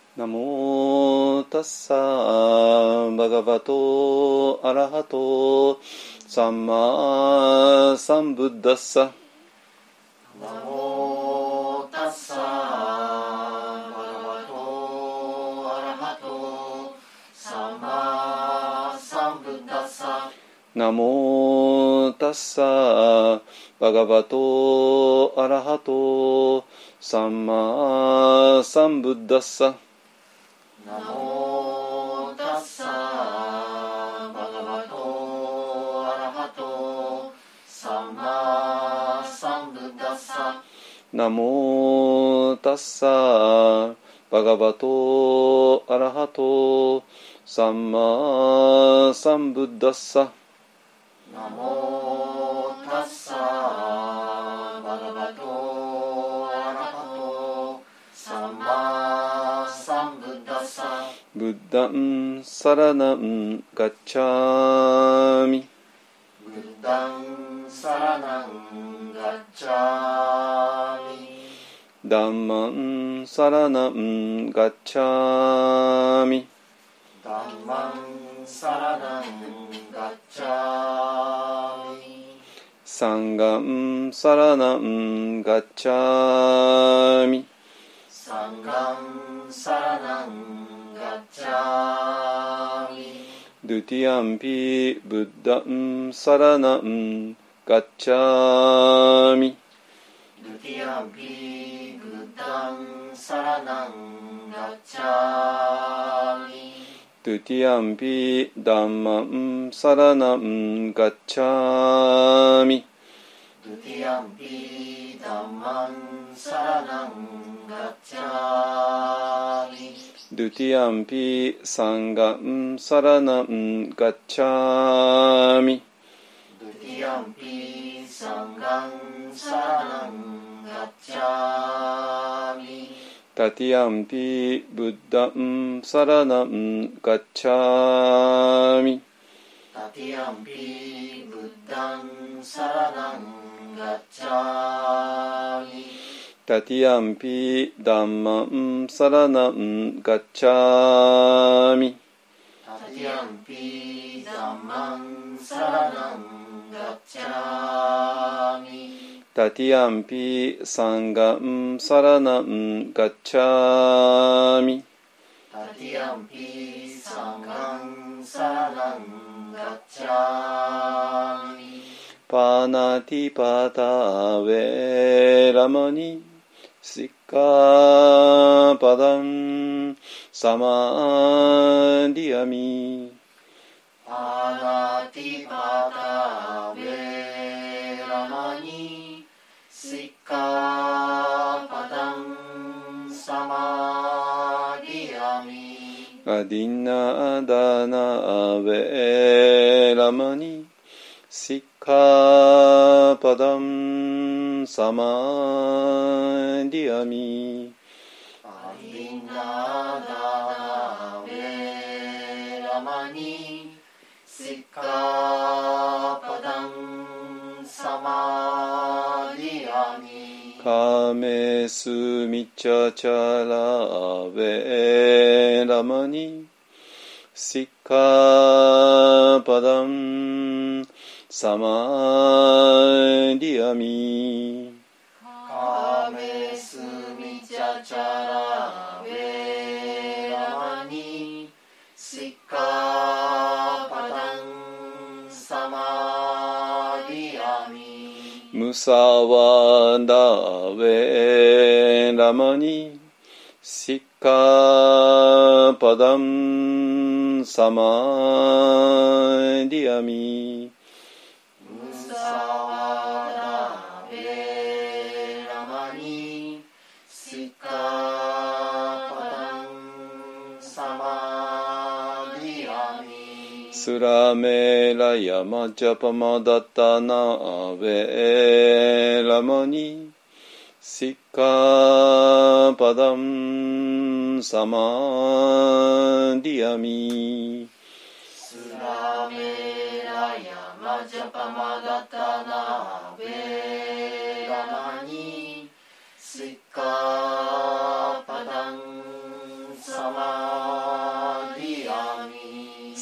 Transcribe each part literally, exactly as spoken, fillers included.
ナモタッサーバガバトアラハトサンマサンブッダッサ。 ナモタッサーバガバトアラハトサンマサンブッダッサ。 ナモタッサーバガバトアラハトサンマサンブッダッサ。 ナモタッサーバガバトアラハトサンマサンブッダッサ。 ナモタッサーバガバトアラハトサンマサンブッダッサ。 ナモタッサーバガバトアラハトサンマサンブッダッサ。 ブッダンサラナンガッチャーミ。 ブッダンサラナンガッチャーミ。 ダンマンサラナンガッチャーミ。 ダンマンサラナンガッチャーミ。 サンガンサラナンガッチャーミ。 サンガンサラナンガッチャーミ。 ドゥティアンピブッダンサラナンガッチャーミ。 ドゥティアンピブッダンサラナンガッチャーミ。 ドゥティアンピダンマンサラナンガッチャーミ。 ドゥティアンピダンマンサラナンガッチャーミ。 ドゥティアンピサンガンサラナンガッチャーミ。 ドゥティアンピサンガンサラナンガッチャーミ。 タティアンピブッダンサラナンガッチャーミ。 タティアンピブッダンサラナンガッチャーミ。 タティアンピダンマンサラナンガッチャーミ。 タティアンピダンマンサラナンガッチャーミ。 タティアンピサンガンサラナンガッチャーミ。 タティアンピサンガンサラナンガッチャーミ。 パナティパタウェラマニシッカパダンサマディアミ。 パナティパタウェラマニシッカパダンサマディアミ。 アディナダナウェラマニシッカパダンサマディアミ。 アディナダナウェラマニシッカパダンサマディアミ。 カメスミチャチャラウェラマニシッカパダンサマディアミ。 カメスミチャチャラウェラマニシッカパダンサマディアミ。 ムサワダウェラマニシッカパダンサマディアミ。 ムサワダウェラマニシッカパダンサマディアミ。 スラメラヤマジャパマダタナアベラマニシッカパダンサマディアミ。 スラメラヤマジャパマダタナベラマニシッカパダンサ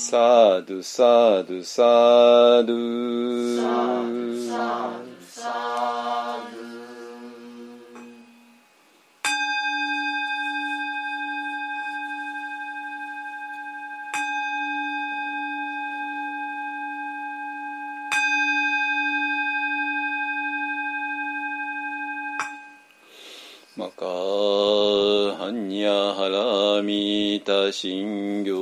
サドゥサドゥサドゥサドゥサドゥサドゥ。 マカハンニャハラミタシンギョ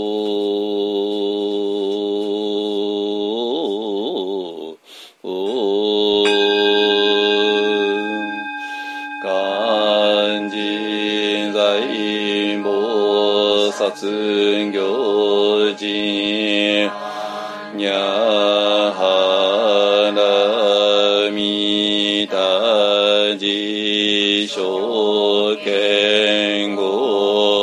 漢人在菩薩行人ニャハラミタジ小剣語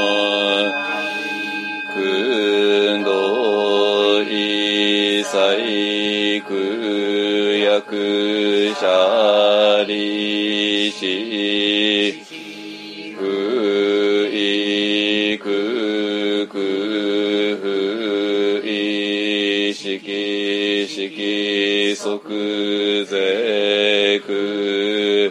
訓導一切苦役者利子不意苦苦不意識識即是苦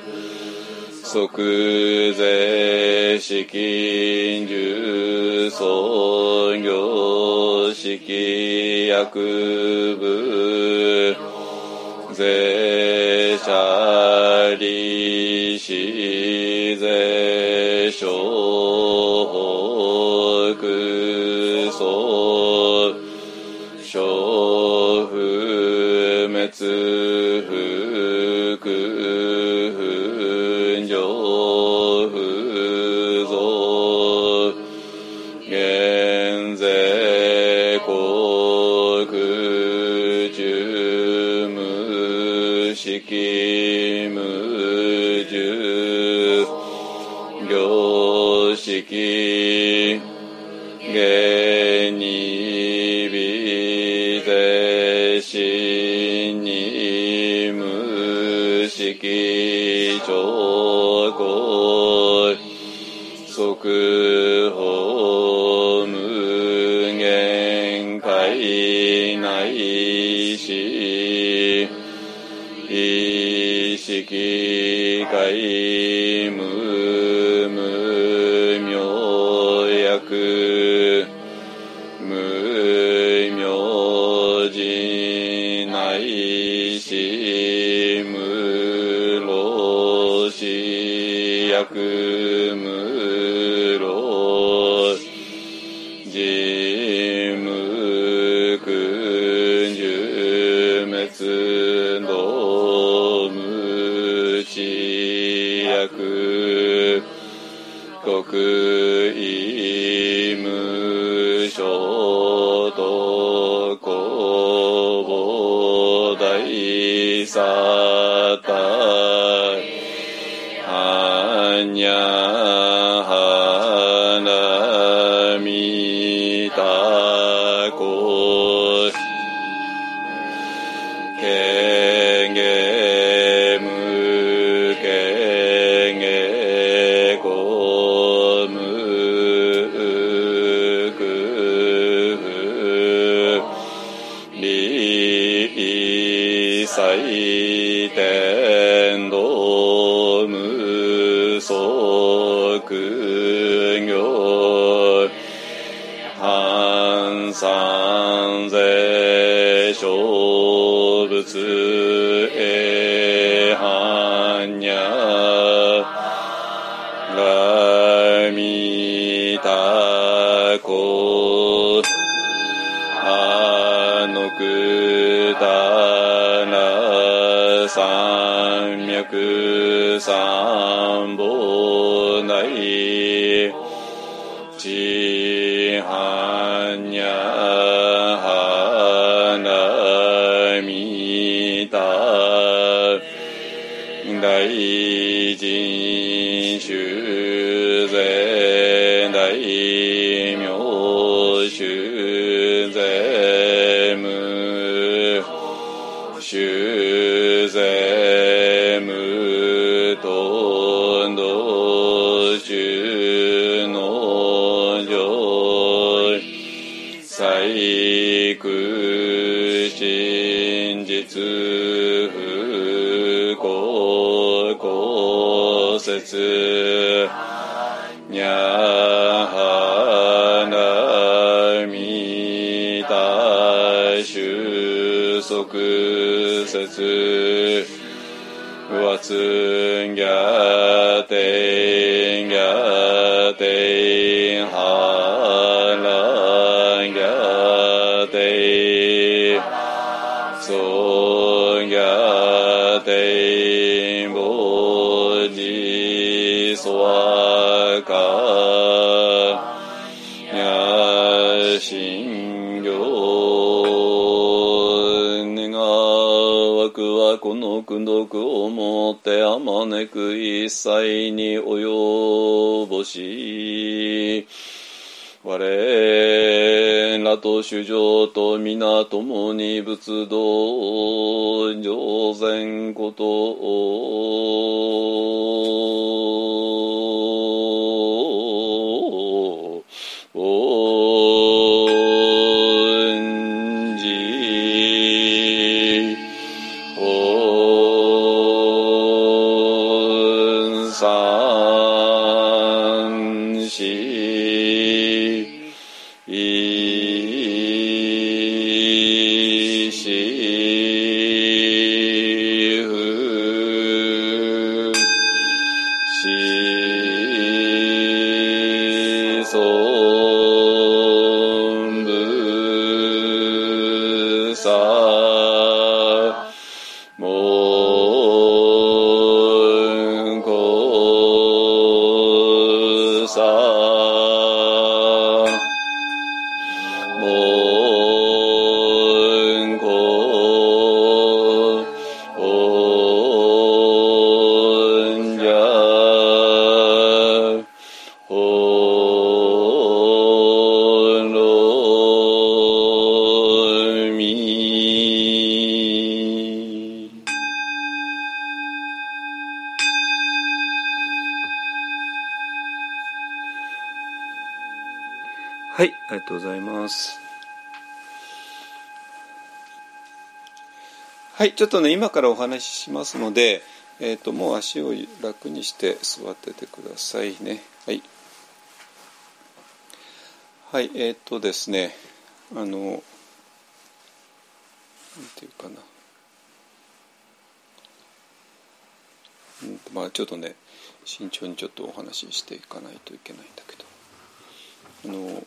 即是資金重創業式薬部税者利子税所北総小不滅不空上不増減税国中無式無住業式現に微税心に無式兆候即法無限界内し意識界無無明薬無明人内し無老死薬無老人無苦十滅道無知薬国意無所得公母大サタハニャハラミタコケゲムケゲコムクリサイテンド無即行半三世小仏へ般若ラミタコアノクタラ三脈三宝内ちはにゃはなみた大臣修税大名修税無修税無とんど修の上最聞く真実不公公説にゃはなみた収束説わつんぎゃてんぎゃてんはらんぎゃてそんぎゃてんぼじそわかにゃしんぎょねがわくはこの功徳をもってあまねく一切に及ぼし我らと主情と皆共に仏道上善ことを恩じ恩賛しいしふしそんぶさもんこさもんこおんじゃほんろみはい、ありがとうございます。はい、ちょっとね今からお話ししますので、えーと、もう足を楽にして座っててくださいね。はい。はい、えっ、ー、とですね、あの、なんていうかな。うん、まあちょっとね、慎重にちょっとお話ししていかないといけないんだけど、あの、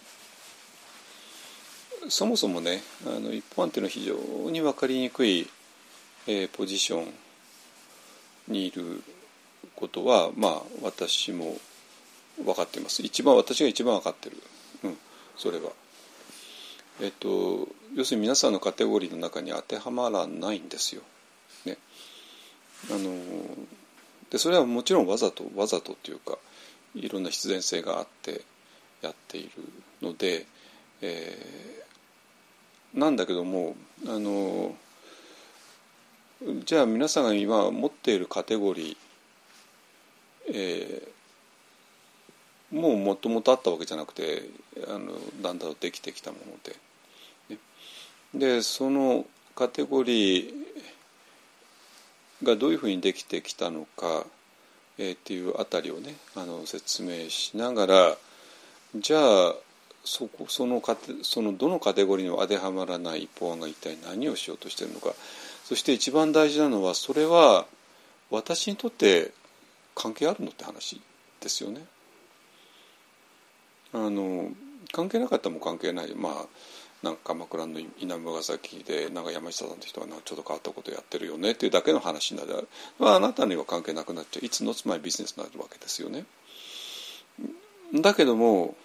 そもそもね、あの一般っていうのは非常に分かりにくい、えー、ポジションにいることは、まあ私も分かっています。一番私が一番分かってる、うん、それは。えっと要するに皆さんのカテゴリーの中に当てはまらないんですよ。ね、あのでそれはもちろんわざとわざとっていうかいろんな必然性があってやっているので。えーなんだけどもあのじゃあ皆さんが今持っているカテゴリー、えー、もうもともとあったわけじゃなくてあのだんだんできてきたもので、ね、でそのカテゴリーがどういうふうにできてきたのか、えー、っていうあたりをねあの説明しながらじゃあそこそのカテそのどのカテゴリーにも当てはまらない一方案が一体何をしようとしているのか、そして一番大事なのはそれは私にとって関係あるのって話ですよね。あの関係なかったらも関係ない。まあなんか鎌倉の稲村崎でなんか山下さんという人はなんかちょっと変わったことをやってるよねっていうだけの話になる、まあ、あなたには関係なくなっちゃう。It's not my businessになるわけですよね。だけども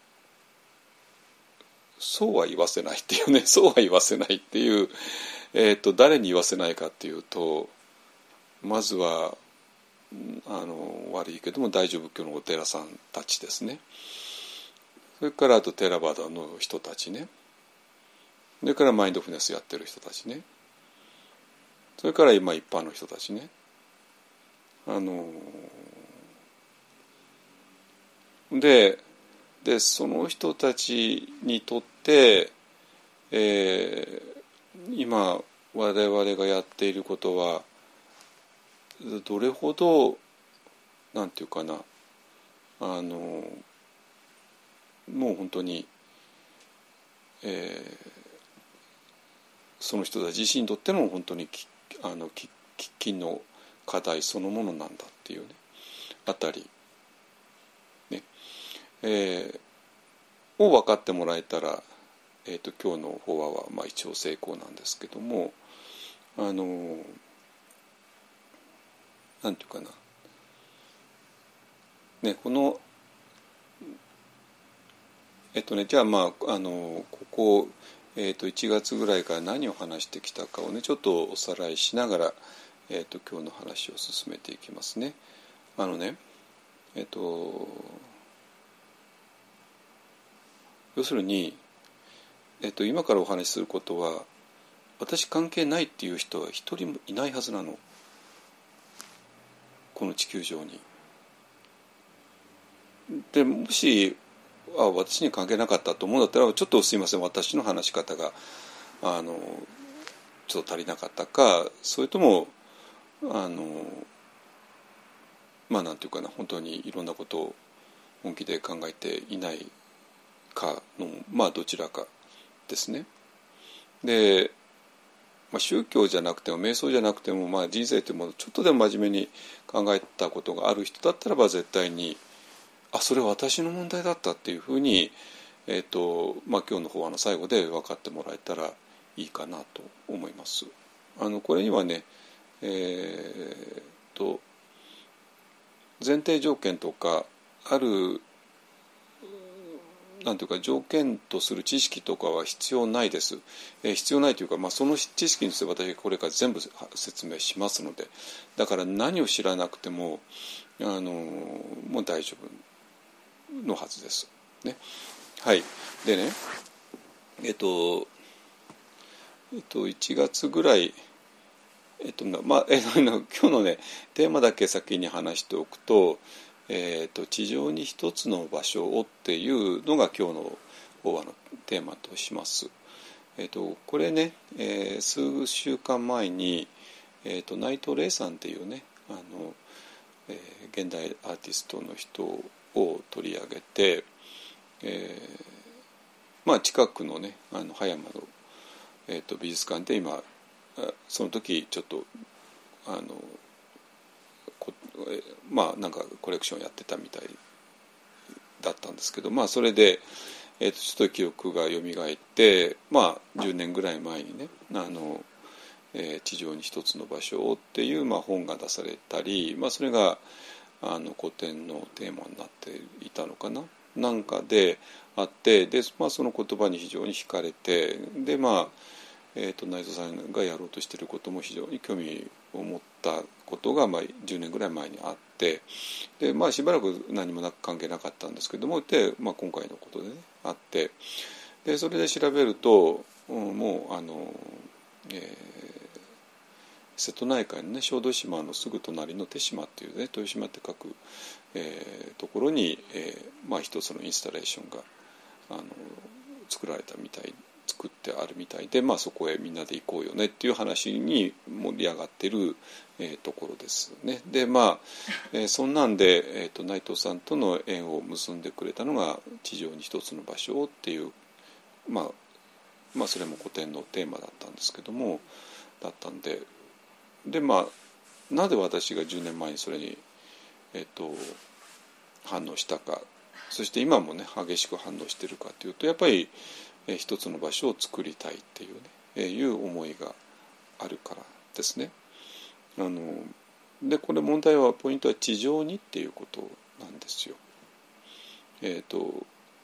そうは言わせないっていうね、そうは言わせないっていう、えーと、誰に言わせないかっていうと、まずはあの悪いけども大乗仏教のお寺さんたちですね。それからあとテラバダの人たちね。それからマインドフルネスやってる人たちね。それから今一般の人たちね。あのででその人たちにとって、ええー、今我々がやっていることはどれほどなんていうかな、あのもう本当に、えー、その人たち自身にとっての本当にきあの喫緊の課題そのものなんだっていうねあたり、ねえー、を分かってもらえたら、えーと、今日の法話はまあ一応成功なんですけども、あのなんていうかな、ね、このえっとねじゃあまああのここ、えー、といちがつぐらいから何を話してきたかをねちょっとおさらいしながら、えー、と今日の話を進めていきますね。あのねえっと要するに、えっと、今からお話しすることは私関係ないっていう人は一人もいないはずなの、この地球上に。でもしあ私に関係なかったと思うんだったらちょっとすいません私の話し方があのちょっと足りなかったか、それともあのまあなんていうかな本当にいろんなことを本気で考えていないかのまあどちらかですね。で、まあ、宗教じゃなくても瞑想じゃなくても、まあ、人生というものをちょっとでも真面目に考えたことがある人だったらば絶対にあそれは私の問題だったっていうふうに、えーとまあ、今日の法話の最後で分かってもらえたらいいかなと思います。あのこれにはね、えー、と前提条件とかあるなんていうか条件とする知識とかは必要ないです、えー、必要ないというか、まあ、その知識について私がこれから全部説明しますので、だから何を知らなくてもあのもう大丈夫のはずです、ね、はいでねえっとえっといちがつぐらいえっとまあえっと今日のねテーマだけ先に話しておくとえー、と地上に一つの場所をっていうのが今日の法話のテーマとします。えー、とこれね、えー、数週間前に、えー、と内藤玲さんっていうねあの、えー、現代アーティストの人を取り上げて、えーまあ、近くのねあの葉山の、えー、と美術館で今その時ちょっとあのまあなんかコレクションやってたみたいだったんですけど、まあそれで、えー、とちょっと記憶がよみがえって、まあじゅうねんぐらい前にねあの、えー、地上に一つの場所をっていう、まあ、本が出されたり、まあ、それがあの古典のテーマになっていたのかななんかであってで、まあ、その言葉に非常に惹かれてでまあえー、と内藤さんがやろうとしていることも非常に興味を持ったことが、まあ、じゅうねんぐらい前にあってで、まあ、しばらく何もなく関係なかったんですけどもで、まあ、今回のことでねあってでそれで調べると、うん、もうあの、えー、瀬戸内海のね小豆島のすぐ隣の手島っていうね豊島って書く、えー、ところに、えーまあ、一つのインスタレーションがあの作られたみたい作ってあるみたいで、まあ、そこへみんなで行こうよねっていう話に盛り上がってる、えー、ところですね。でまあ、えー、そんなんで、えー、と内藤さんとの縁を結んでくれたのが地上に一つの場所をっていう、まあ、まあそれも古典のテーマだったんですけどもだったんででまあなぜ私がじゅうねんまえにそれに、えー、と反応したかそして今もね激しく反応してるかというとやっぱりえー、一つの場所を作りたいっていうね、えー、いう思いがあるからですね。あのでこれ問題はポイントは地上にっていうことなんですよ。えっと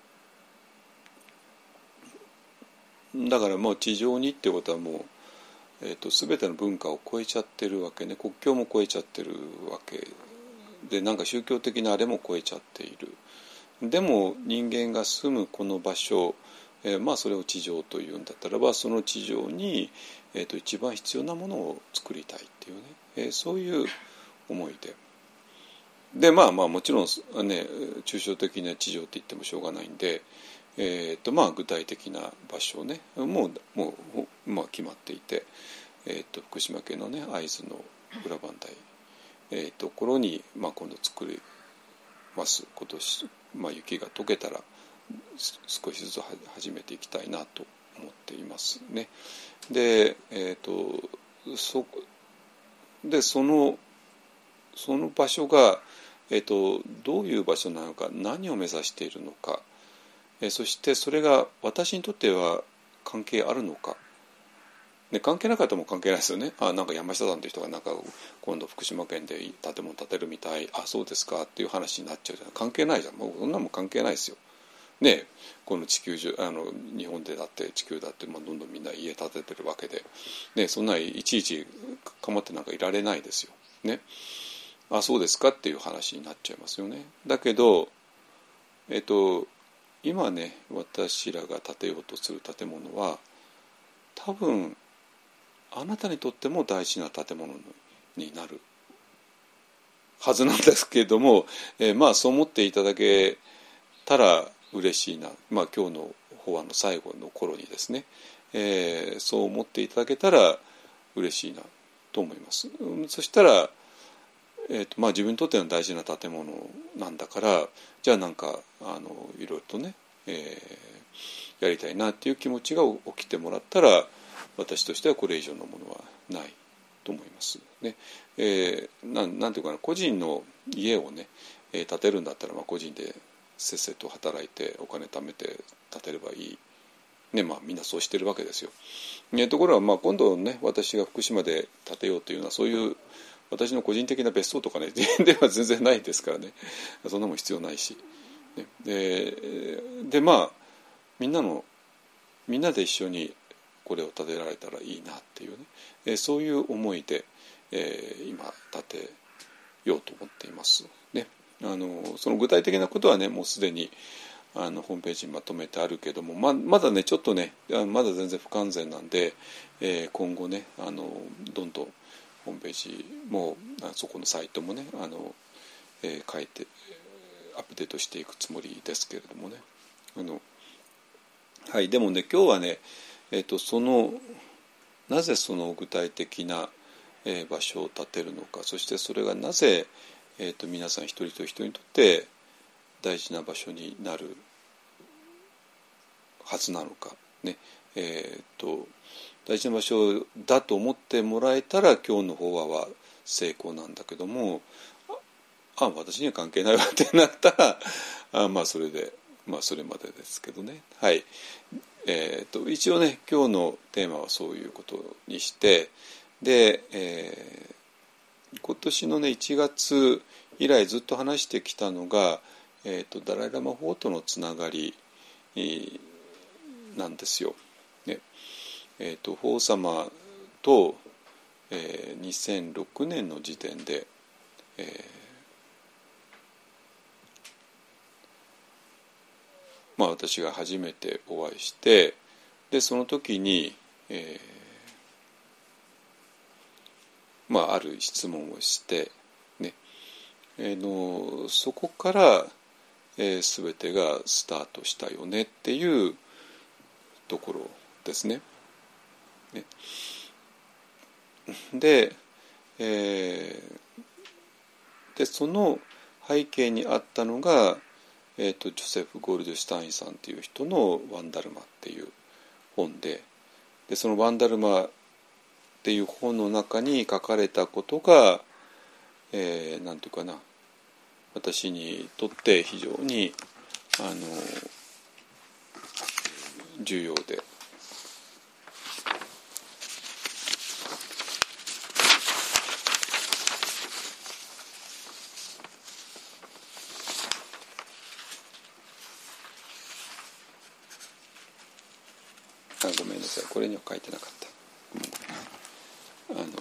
だからもう地上にってことはもう、えー、と全ての文化を超えちゃってるわけね国境も超えちゃってるわけでなんか宗教的なあれも超えちゃっている。でも人間が住むこの場所えー、まあそれを地上というんだったらばその地上に、えー、と一番必要なものを作りたいっていうね、えー、そういう思いででまあまあもちろんね抽象的な地上って言ってもしょうがないんで、 えーとまあ、具体的な場所をねもう、もうまあ、決まっていて、えー、と福島県のね会津の裏磐梯、えー、ところに、まあ、今度作ります今年、まあ、雪が溶けたら少しずつ始めていきたいなと思っていますね。で、えー、とそでそのその場所が、えー、とどういう場所なのか、何を目指しているのか、えー、そしてそれが私にとっては関係あるのか、ね、関係なかったらも関係ないですよね。あ、なんか山下さんという人がなんか今度福島県で建物建てるみたい、あ、そうですかっていう話になっちゃうじゃん。関係ないじゃん。もうそんなもん関係ないですよ。ね、この地球上、あの日本でだって地球だって、まあ、どんどんみんな家建ててるわけで、ね、そんないちいち構ってなんかいられないですよ。ね、あ、そうですかっていう話になっちゃいますよね。だけど、えっと、今ね私らが建てようとする建物は多分あなたにとっても大事な建物になるはずなんですけれども、えー、まあそう思っていただけたら嬉しいな、まあ、今日の法話の最後の頃にですね、えー、そう思っていただけたら嬉しいなと思います。そしたら、えーとまあ、自分にとっての大事な建物なんだから、じゃあなんかあのいろいろとね、えー、やりたいなっていう気持ちが起きてもらったら、私としてはこれ以上のものはないと思いますね。えー、な, なんていうかな、個人の家をね、えー、建てるんだったら、まあ、個人でせっせと働いてお金貯めて建てればいい、ね、まあみんなそうしてるわけですよ。ね、ところが、まあ、今度ね私が福島で建てようというのはそういう私の個人的な別荘とかねでは全然ないですからね、そんなもん必要ないし、ね、で, でまあみんなのみんなで一緒にこれを建てられたらいいなっていうね、えー、そういう思いで、えー、今建てようと思っていますね。あのその具体的なことはねもうすでにあのホームページにまとめてあるけども、 ま, まだねちょっとねまだ全然不完全なんで、えー、今後ねあのどんどんホームページもそこのサイトもねあの、えー、変えてアップデートしていくつもりですけれどもね、あのはい、でもね今日はね、えー、とそのなぜその具体的な、えー、場所を建てるのか、そしてそれがなぜ、えー、と皆さん一人と一人にとって大事な場所になるはずなのかね、えー、と大事な場所だと思ってもらえたら今日の法話は成功なんだけども、ああ私には関係ないわってなったらあまあそれでまあそれまでですけどね。はい、えー、と一応ね今日のテーマはそういうことにして、で、えー、今年のねいちがつ以来ずっと話してきたのが、えー、とダライ・ラマ法とのつながりなんですよ。ねえー、と法様と、えー、にせんろくねんの時点で、えーまあ、私が初めてお会いして、でその時に、えーまあ、ある質問をして、ねえー、のそこから、えー、全てがスタートしたよねっていうところですね。ねで、えー、でその背景にあったのが、えー、とジョセフ・ゴールドシュタインさんっていう人の「ワンダルマ」っていう本で、でその「ワンダルマ」っていう本の中に書かれたことが、えー、なんていうかな、私にとって非常にあの重要で、あごめんなさいこれには書いてなかった、うん、あの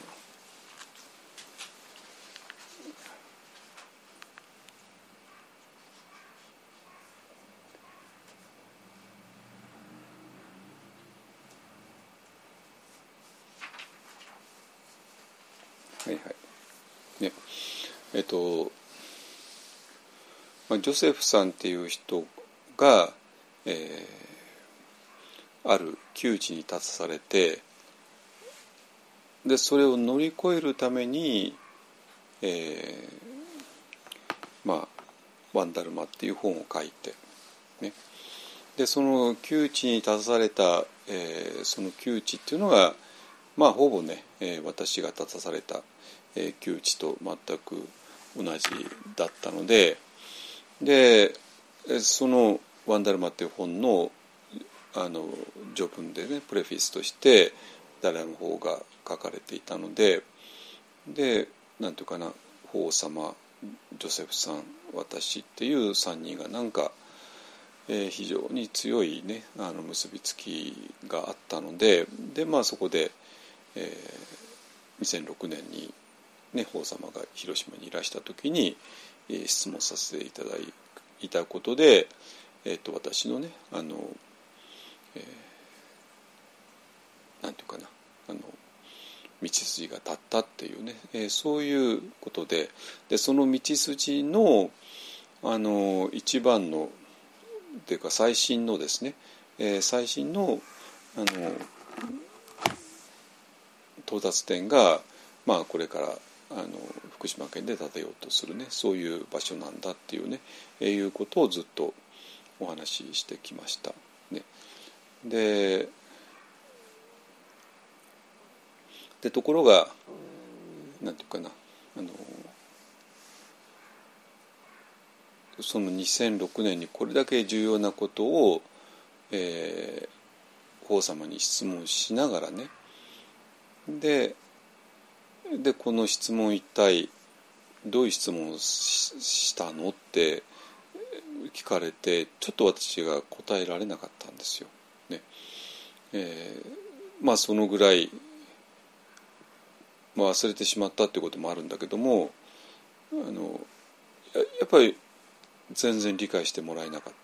はいはいねえっと、まあ、ジョセフさんっていう人が、 えー、ある窮地に立たされて、でそれを乗り越えるために、えー、まあワンダルマっていう本を書いて、ね、でその窮地に立たされた、えー、その窮地っていうのがまあほぼね、えー、私が立たされた、えー、窮地と全く同じだったので、でそのワンダルマっていう本のあの序文でねプレフィスとしてダライの方が書かれていたので、でなんていうかな、法王様、ジョセフさん、私っていうさんにんがなんか、えー、非常に強いねあの結びつきがあったので、でまあそこで、えー、にせんろくねんにね法王様が広島にいらした時に、えー、質問させていただいたことで、えー、と私のねあの、えー、なんていうかなあの道筋が立ったっていうね、えー、そういうことで、でその道筋のあの一番のっていうか最新のですね、えー、最新のあの到達点が、まあ、これからあの福島県で建てようとするねそういう場所なんだっていうね、えー、いうことをずっとお話ししてきました。ね、ででところがなんていうかなあのそのにせんろくねんにこれだけ重要なことを、えー、法様に質問しながらね、ででこの質問一体どういう質問を し, したのって聞かれて、ちょっと私が答えられなかったんですよ。ねえー、まあそのぐらい、まあ、忘れてしまったっていうこともあるんだけども、あの や, やっぱり全然理解してもらえなかった。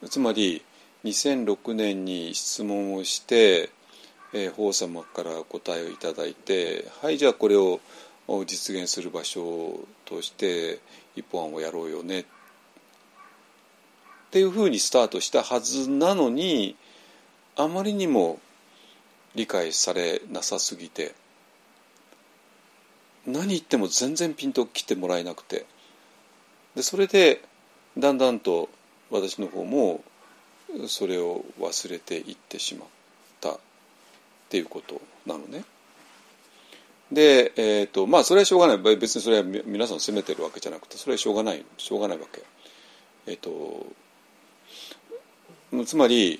つまりにせんろくねんに質問をして、えー、法様から答えをいただいて、はいじゃあこれを実現する場所として一本案をやろうよねっていうふうにスタートしたはずなのに、あまりにも理解されなさすぎて、何言っても全然ピンときてもらえなくて、でそれでだんだんと私の方もそれを忘れていってしまったっていうことなのね。で、えーとまあそれはしょうがない。別にそれは皆さんを責めてるわけじゃなくて、それはしょうがないしょうがないわけ。えっ、ー、とつまり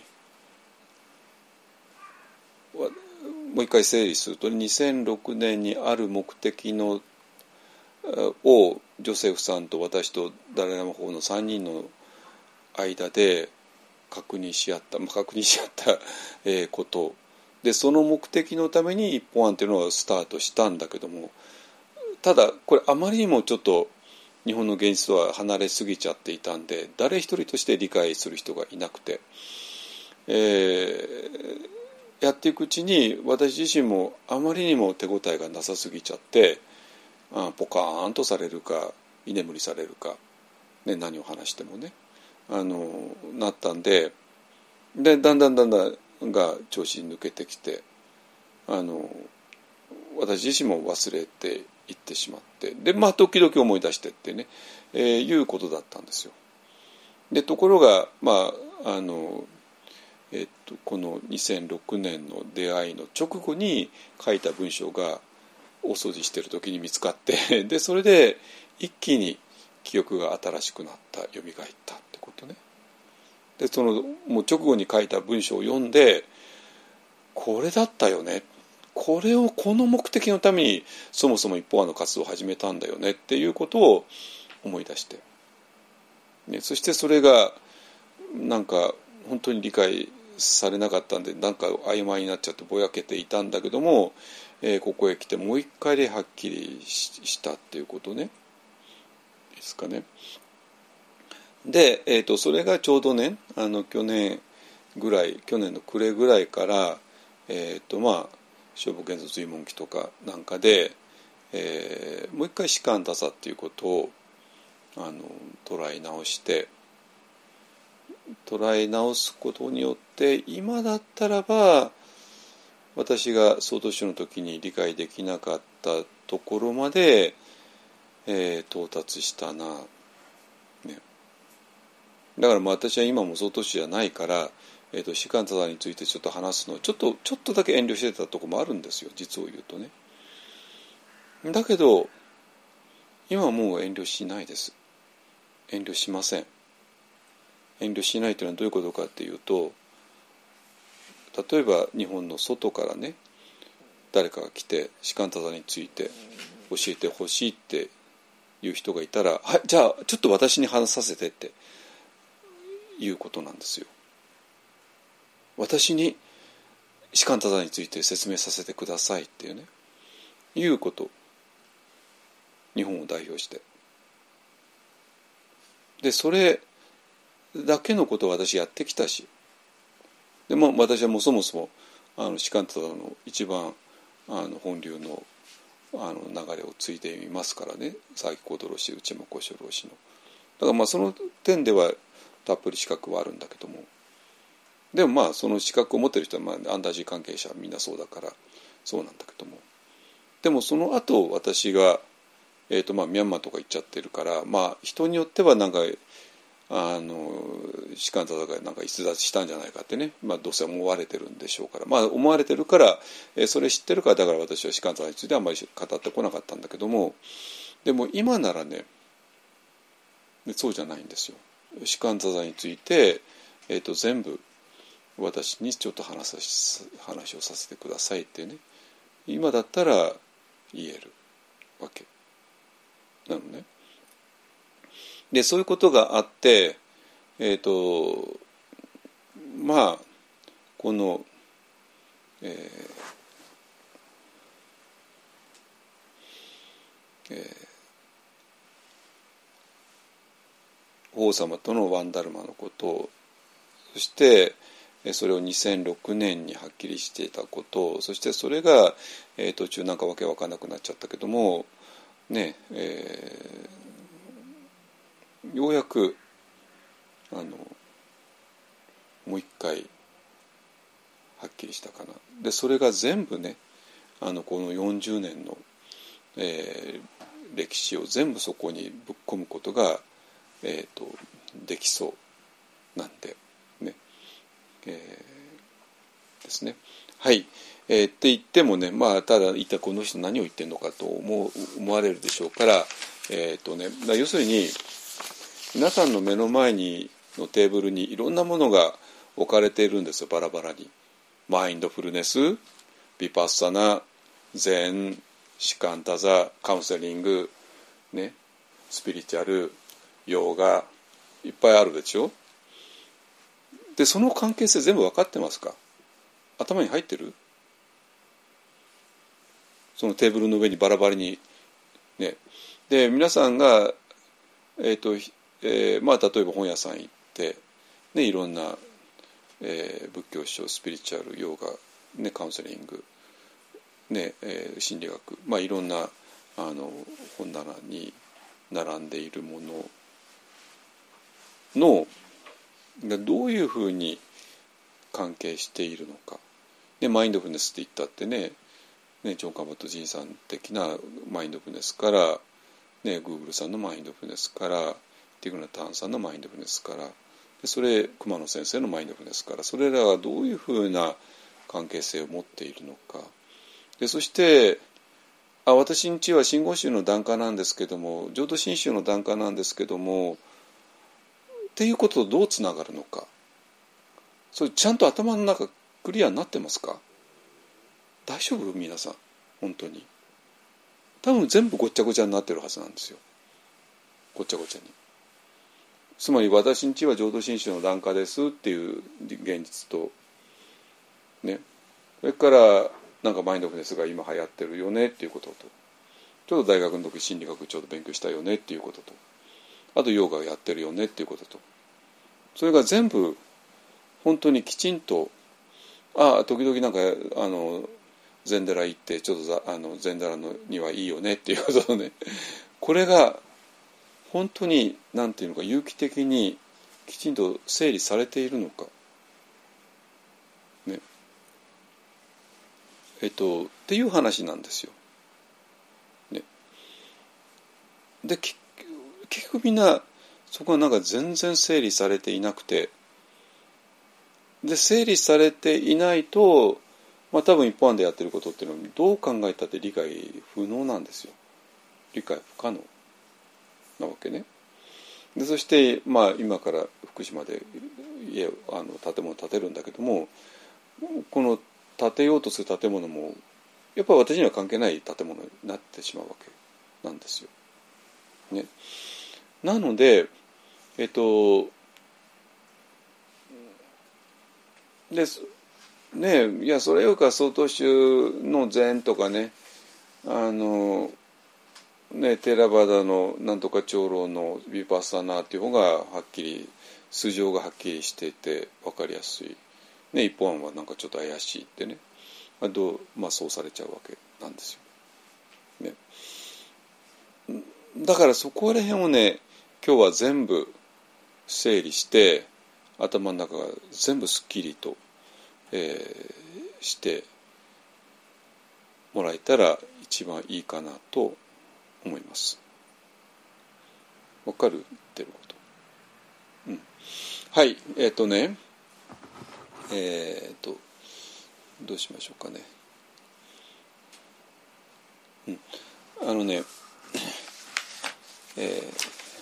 もう一回整理すると、にせんろくねんにある目的のをジョセフさんと私とダライ・ラマ法のさんにんの間で確認し合った、まあ、確認し合った、えー、ことで、その目的のために一本案というのはスタートしたんだけども、ただこれあまりにもちょっと日本の現実とは離れすぎちゃっていたんで、誰一人として理解する人がいなくて、えーやっていくうちに私自身もあまりにも手応えがなさすぎちゃって、あポカーンとされるか居眠りされるか、ね、何を話してもねあのなったんで、でだんだんだんだんが調子抜けてきて、あの私自身も忘れていってしまって、でまあ時々思い出してってね、えー、いうことだったんですよ。でところがまああのえっと、このにせんろくねんの出会いの直後に書いた文章がお掃除してる時に見つかって、でそれで一気に記憶が新しくなった、蘇ったってことね。でそのもう直後に書いた文章を読んで、これだったよね、これをこの目的のためにそもそも一本案の活動を始めたんだよねっていうことを思い出して、ね、そしてそれがなんか本当に理解されなかったんで、なんか曖昧になっちゃってぼやけていたんだけども、えー、ここへ来てもう一回ではっきり し, したっていうことねですかね。で、えーと、それがちょうどねあの去年ぐらい去年の暮れぐらいから、えーとまあ、聖母建造随文記とかなんかで、えー、もう一回士官打作っていうことをあの捉え直して、 捉え直すことによって、今だったらば私が総統種の時に理解できなかったところまで、えー、到達したな、ね、だからまあ私は今も総統種じゃないから、えーと、士官多々についてちょっと話すのちょっとちょっとだけ遠慮してたところもあるんですよ、実を言うとね。だけど今はもう遠慮しないです。遠慮しません。遠慮しないというのはどういうことかっていうと、例えば日本の外からね、誰かが来て士官多々について教えてほしいっていう人がいたら、はい、じゃあちょっと私に話させてっていうことなんですよ。私に士官多々について説明させてくださいっていうね、いうこと。日本を代表して。で、それだけのことを私やってきたし、でも私はもうそもそもあの士官多々の一番あの本流のあの流れを継いでいますからね、佐伯小泥氏、内間小四郎氏の。だからまあその点ではたっぷり資格はあるんだけども、でもまあその資格を持ってる人はまあアンダージー関係者はみんなそうだからそうなんだけども、でもその後私がえーとまあ、ミャンマーとか行っちゃってるから、まあ、人によってはなんかあの士官多々がなんか逸脱したんじゃないかってね、まあ、どうせ思われてるんでしょうから、まあ、思われてるから、えー、それ知ってるからだから私は士官多々についてはあんまり語ってこなかったんだけども、でも今ならねそうじゃないんですよ。士官多々について、えーと全部私にちょっと話さ話をさせてくださいってね、今だったら言えるわけなのね。でそういうことがあって、えっとまあこの、えーえー、法皇様とのワンダルマのことを、そしてそれをにせんろくねんにはっきりしていたこと、そしてそれが、えー、途中なんかわけわかんなくなっちゃったけどもね、えー、ようやくあのもう一回はっきりしたかな。でそれが全部ね、あのこのよんじゅうねんの、えー、歴史を全部そこにぶっ込むことが、えー、とできそうなんでね、えー、ですね。はい、えー、って言ってもね、まあただ一体この人何を言ってるのかと思う思われるでしょうから、えーとね、だ要するに皆さんの目の前にのテーブルにいろんなものが置かれているんですよ、バラバラに。マインドフルネス、ヴィパッサナ、禅、士官多々、カウンセリング、ね、スピリチュアル、ヨガ、いっぱいあるでしょ。でその関係性全部分かってますか？頭に入ってる？そのテーブルの上にバラバラにね。で皆さんがえっと、えー、まあ例えば本屋さん行ってね、いろんな、えー、仏教書、スピリチュアル、ヨガ、ね、カウンセリング、ね、えー、心理学、まあいろんなあの本棚に並んでいるもののどういうふうに関係しているのか。でマインドフルネスって言ったってね、ねジョン・カバット・ジンさん的なマインドフルネスから、ね、グーグルさんのマインドフルネスから、ティグナ・ターンさんのマインドフルネスから、でそれ熊野先生のマインドフルネスから、それらはどういうふうな関係性を持っているのか。でそしてあ私んちは真言宗の檀家なんですけども、浄土真宗の檀家なんですけどもっていうこととどうつながるのか、それちゃんと頭の中クリアになってますか？大丈夫？皆さん本当に多分全部ごっちゃごちゃになってるはずなんですよ。ごっちゃごちゃに。つまり私んちは浄土真宗の檀家ですっていう現実とね、それからなんかマインドフルネスが今流行ってるよねっていうことと、ちょっと大学の時心理学ちょっと勉強したよねっていうことと、あとヨガをやってるよねっていうことと、それが全部本当にきちんと、あ時々なんかあの禅寺行ってちょっとあの禅寺のにはいいよねっていうことをね、これが本当になんていうのか有機的にききちんと整理されているのか、ね、えっとっていう話なんですよ。ね、で結局みんなそこはなんか全然整理されていなくて、で整理されていないと、まあ、多分一般でやってることっていうのはどう考えたって理解不能なんですよ。理解不可能なわけね。でそして、まあ、今から福島で家あの建物を建てるんだけども、この建てようとする建物もやっぱり私には関係ない建物になってしまうわけなんですよ。ね、なのでえっとですね、いやそれよりか曹洞宗の禅とかね、あのねテラバダのなんとか長老のヴィパッサナーっていう方がはっきり素性がはっきりしていて分かりやすい、ね、一方案はなんかちょっと怪しいってね、どう、まあ、そうされちゃうわけなんですよ、ね、だからそこら辺をね今日は全部整理して頭の中が全部すっきりと、えー、してもらえたら一番いいかなと思います。わかる？言ってること。うん。はい、えっ、ー、とね、えっ、ー、とどうしましょうかね。うん。あのね、え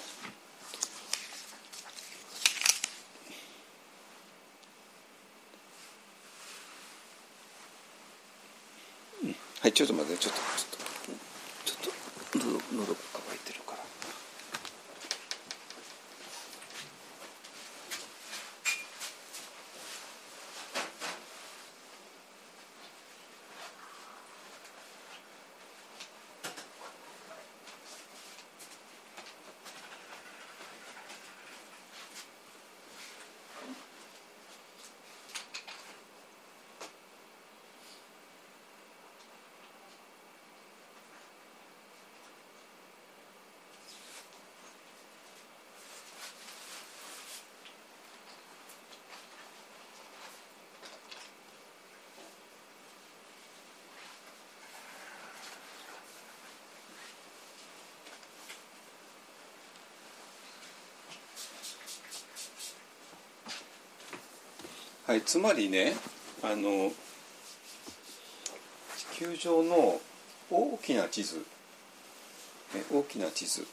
ー、うん、はい、ちょっと待って、ちょっとちょっとちょっと喉喉が渇いてるから。はい、つまりね、あの地球上の大きな地図、ね、大きな地図、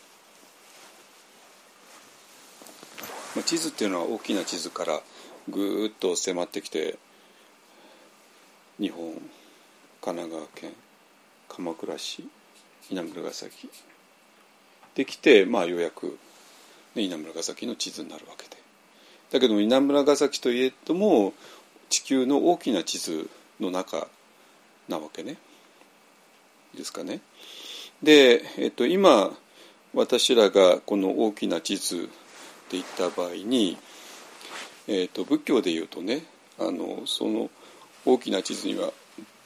まあ、地図っていうのは大きな地図からぐーっと迫ってきて、日本、神奈川県、鎌倉市、稲村ヶ崎できて、まあ、ようやく、ね、稲村ヶ崎の地図になるわけで、だけども稲村ヶ崎といえども地球の大きな地図の中なわけね。ですかね。で、えっと、今私らがこの大きな地図で言った場合に、えっと、仏教で言うとね、あのその大きな地図には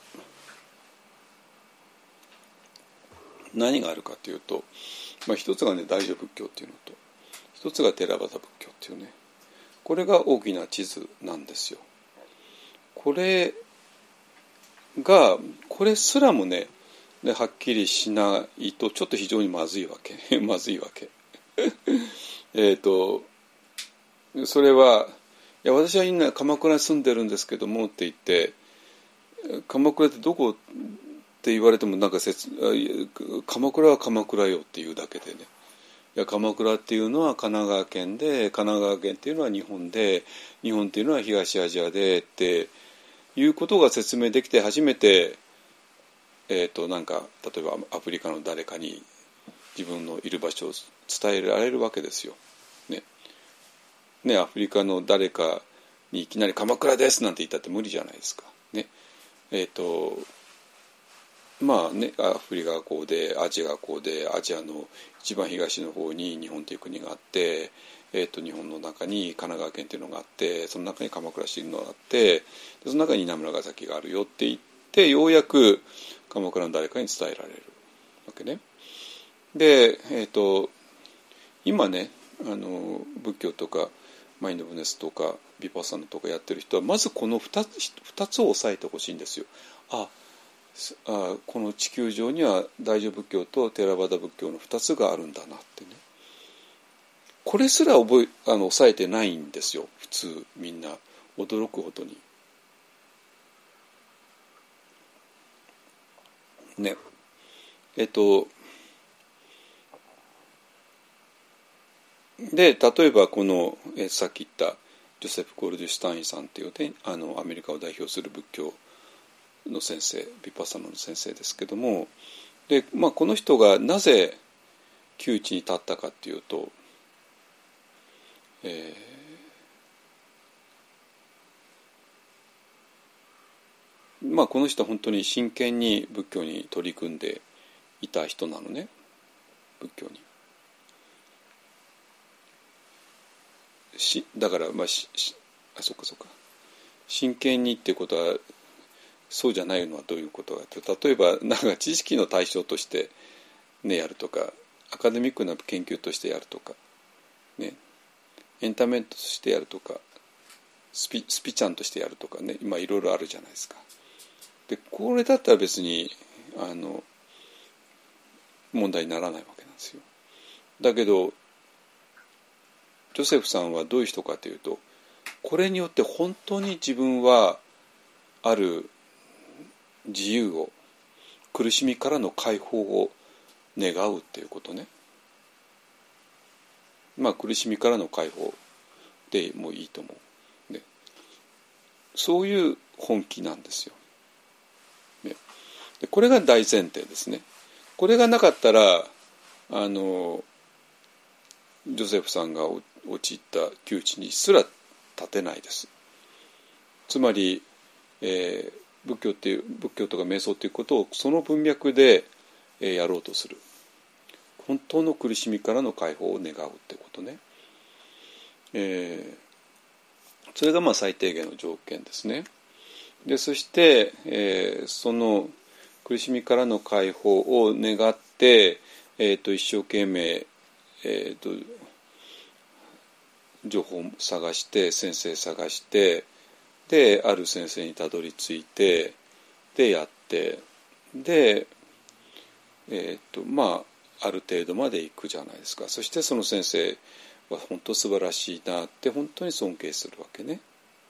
何があるかというと、まあ、一つがね大乗仏教っていうのと、一つがテラバダ仏教っていうね、これが大きな地図なんですよ。これがこれすらもねはっきりしないとちょっと非常にまずいわけまずいわけえっとそれはいや私は今鎌倉に住んでるんですけどもって言って、鎌倉ってどこって言われてもなんか説鎌倉は鎌倉よっていうだけでね、いや鎌倉っていうのは神奈川県で、神奈川県っていうのは日本で、日本っていうのは東アジアでっていうことが説明できて初めて、えーとなんか例えばアフリカの誰かに自分のいる場所を伝えられるわけですよ。ね、ね、アフリカの誰かにいきなり鎌倉ですなんて言ったって無理じゃないですか。ね、えっ、ー、とまあね、アフリカがこうでアジアがこうで、アジアの一番東の方に日本という国があって、えー、と日本の中に神奈川県というのがあって、その中に鎌倉市のがあって、その中に稲村ヶ崎があるよって言って、ようやく鎌倉の誰かに伝えられるわけね。で、えー、と今ねあの仏教とか、 マインドフルネスとかビパッサナとかやってる人はまずこの 2, 2つを押さえてほしいんですよ。ああ、この地球上には大乗仏教とテラバダ仏教のふたつがあるんだなってね。これすら覚えあの押さえてないんですよ、普通みんな。驚くほどにね。えっとで例えばこのえさっき言ったジョセフ・ゴールドシュタインさんっていうね、あのアメリカを代表する仏教の先生、ヴィパッサナの先生ですけども、で、まあ、この人がなぜ窮地に立ったかっていうと、えー、まあこの人は本当に真剣に仏教に取り組んでいた人なのね、仏教に。しだからまあししあそっかそっか真剣にっていうことはそうじゃないのはどういうことかというと、例えばなんか知識の対象として、ね、やるとか、アカデミックな研究としてやるとか、ね、エンタメントとしてやるとか、スピ、スピチャンとしてやるとかね、今いろいろあるじゃないですか。でこれだったら別にあの問題にならないわけなんですよ。だけどジョセフさんはどういう人かというと、これによって本当に自分はある自由を、苦しみからの解放を願うっていうことね。まあ苦しみからの解放でもいいと思う、ね、そういう本気なんですよ、ね、でこれが大前提ですね。これがなかったらあのジョセフさんが陥った窮地にすら立てないです。つまり、えー仏教っていう仏教とか瞑想ということをその文脈でやろうとする、本当の苦しみからの解放を願うってことね、えー、それがまあ最低限の条件ですね。でそして、えー、その苦しみからの解放を願って、えー、と一生懸命、えー、と情報を探して先生探してである先生にたどり着いてでやってで、えー、っとまあある程度まで行くじゃないですか。そしてその先生は本当素晴らしいなって本当に尊敬するわけね。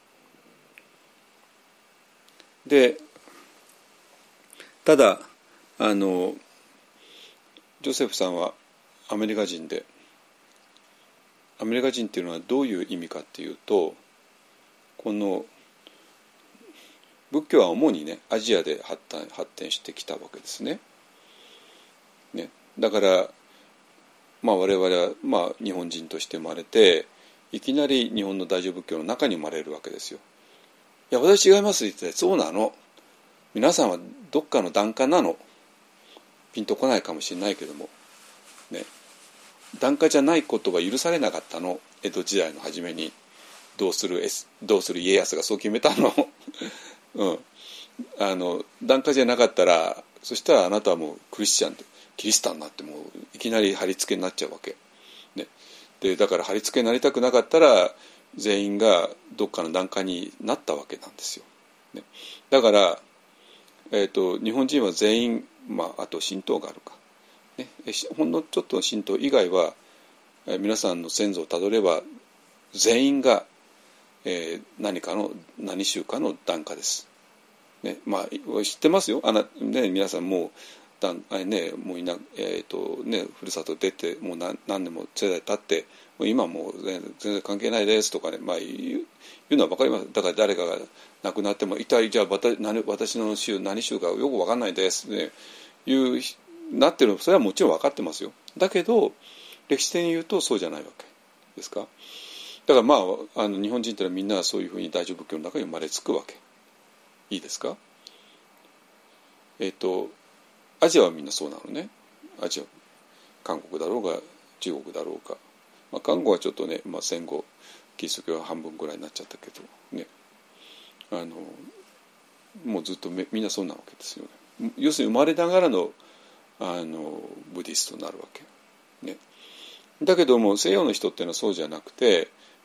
でただあのジョセフさんはアメリカ人で、アメリカ人っていうのはどういう意味かっていうと、この仏教は主にねアジアで発展、発展してきたわけですね。ねだからまあ我々はまあ日本人として生まれていきなり日本の大乗仏教の中に生まれるわけですよ。いや私違いますって言って、そうなの、皆さんはどっかの檀家なの、ピンとこないかもしれないけどもね、檀家じゃないことが許されなかったの、江戸時代の初めに。どうする、どうする家康がそう決めたのうん、あの檀家じゃなかったら、そしたらあなたはもうクリスチャンでキリシタンになってもういきなり貼り付けになっちゃうわけ、ね、でだから貼り付けになりたくなかったら全員がどっかの檀家になったわけなんですよ、ね、だから、えーと、日本人は全員、まあ、あと神道があるか、ね、ほんのちょっとの神道以外は、えー、皆さんの先祖をたどれば全員がえー、何かの何宗かの檀家です、ね、まあ知ってますよ、あな、ね、皆さんもうだあれ、ね、もういな、えーとね、ふるさと出てもう 何, 何年も世代経ってもう今もう全然関係ないですとかね、まあ、言う、言うのは分かります。だから誰かが亡くなっても一体じゃあ私の宗何宗かよく分かんないですねいうなってるの、それはもちろん分かってますよ。だけど歴史的に言うとそうじゃないわけですか。だからまあ、あの日本人ってのはみんなそういうふうに大乗仏教の中に生まれつくわけ。いいですか。えっとアジアはみんなそうなのね。アジア、韓国だろうが中国だろうか、まあ、韓国はちょっとね、まあ、戦後キリスト教は半分ぐらいになっちゃったけどね、あのもうずっとみんなそうなわけですよね。要するに生まれながらのあのブディストになるわけね。だけども西洋の人っていうのはそうじゃなくて、